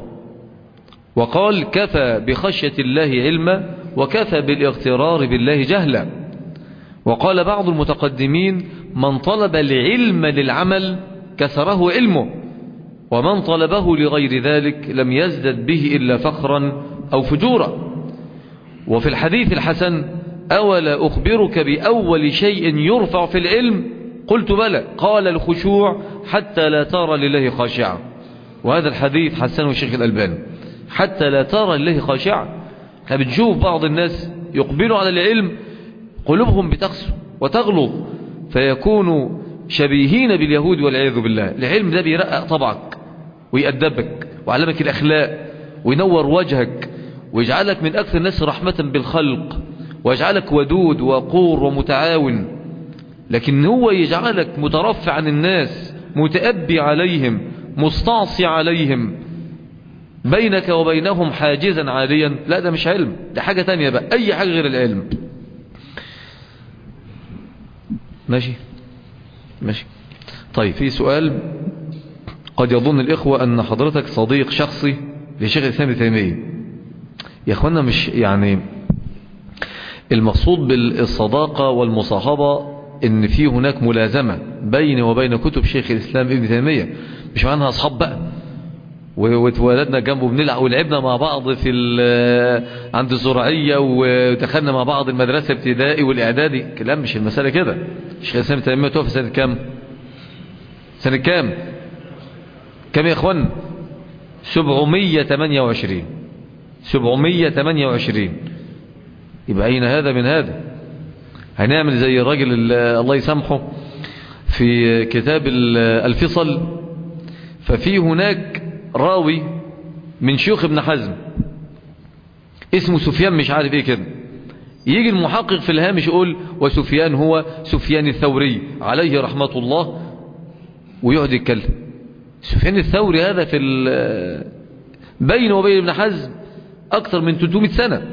وقال كفى بخشية الله علما وكفى بالاغترار بالله جهلا. وقال بعض المتقدمين من طلب العلم للعمل كسره علمه، ومن طلبه لغير ذلك لم يزدد به إلا فخرا أو فجورا. وفي الحديث الحسن أولا أخبرك بأول شيء يرفع في العلم قلت بلى. قال الخشوع حتى لا ترى لله خاشعا. وهذا الحديث حسنه الشيخ الألباني، حتى لا ترى لله خاشعا. احنا بنشوف بعض الناس يقبلوا على العلم قلوبهم بتقسو وتغلظ فيكونوا شبيهين باليهود والعياذ بالله. العلم ده بيرقق طبعك ويأدبك ويعلمك الأخلاق وينور وجهك ويجعلك من أكثر الناس رحمة بالخلق ويجعلك ودود وقور ومتعاون. لكن هو يجعلك مترفع عن الناس، متأبي عليهم، مستعصي عليهم، بينك وبينهم حاجزا عاليا. لا، ده مش علم، ده حاجة تانية بقى، أي حاجة غير العلم. ماشي. طيب، في سؤال. قد يظن الإخوة أن حضرتك صديق شخصي لشيخ الإسلام ابن تيمية. يا أخوانا، مش يعني المقصود بالصداقة والمصاحبة إن في هناك ملازمة بيني وبين كتب شيخ الإسلام ابن تيمية. مش معناها أصحاب بقى واتولدنا جنبه بنلعب ولعبنا مع بعض في عند الزراعية ودخلنا مع بعض المدرسة الابتدائي والإعدادي. كلام مش المسألة كده. شيخ الإسلام ابن تيمية توفى سنة كام؟ سنة كام يا إخوان؟ 728. يبقى أين هذا من هذا؟ هنعمل زي الراجل الله يسامحه في كتاب الفصل. ففي هناك راوي من شيوخ ابن حزم اسمه سفيان مش عارف ايه كده. يجي المحقق في الهامش يقول وسفيان هو سفيان الثوري عليه رحمة الله، ويقعد يتكلم. سفيان الثوري هذا في بينه وبين ابن حزم أكثر من 300 سنة.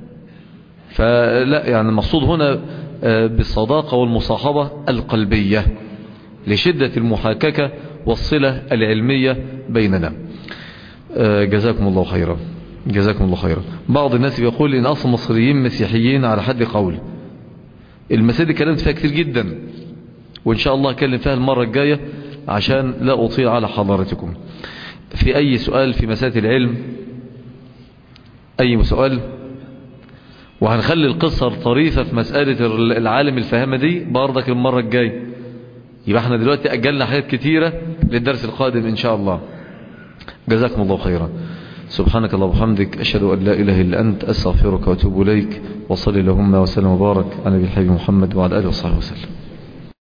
فلا، يعني المقصود هنا بالصداقة والمصاحبة القلبية لشدة المحاككة والصلة العلمية بيننا. جزاكم الله خيرا. بعض الناس يقول إن أصل المصريين مسيحيين على حد قول. المسائل دي كلمت فيها كتير جدا، وإن شاء الله أكلم فيها المرة الجاية عشان لا أطيل على حضرتكم. في أي سؤال في مسائل العلم؟ أي سؤال؟ وهنخلي القصة طريفة في مسألة العالم الفهامة دي برضك المرة الجاية. يبقى احنا دلوقتي أجلنا حاجات كتيرة للدرس القادم إن شاء الله. جزاكم الله خيرا. سبحانك اللهم وبحمدك، أشهد أن لا إله إلا أنت، أستغفرك وأتوب إليك. وصلي اللهم وسلم وبارك على نبي الحبيب محمد وعلى آله وصحبه وسلم.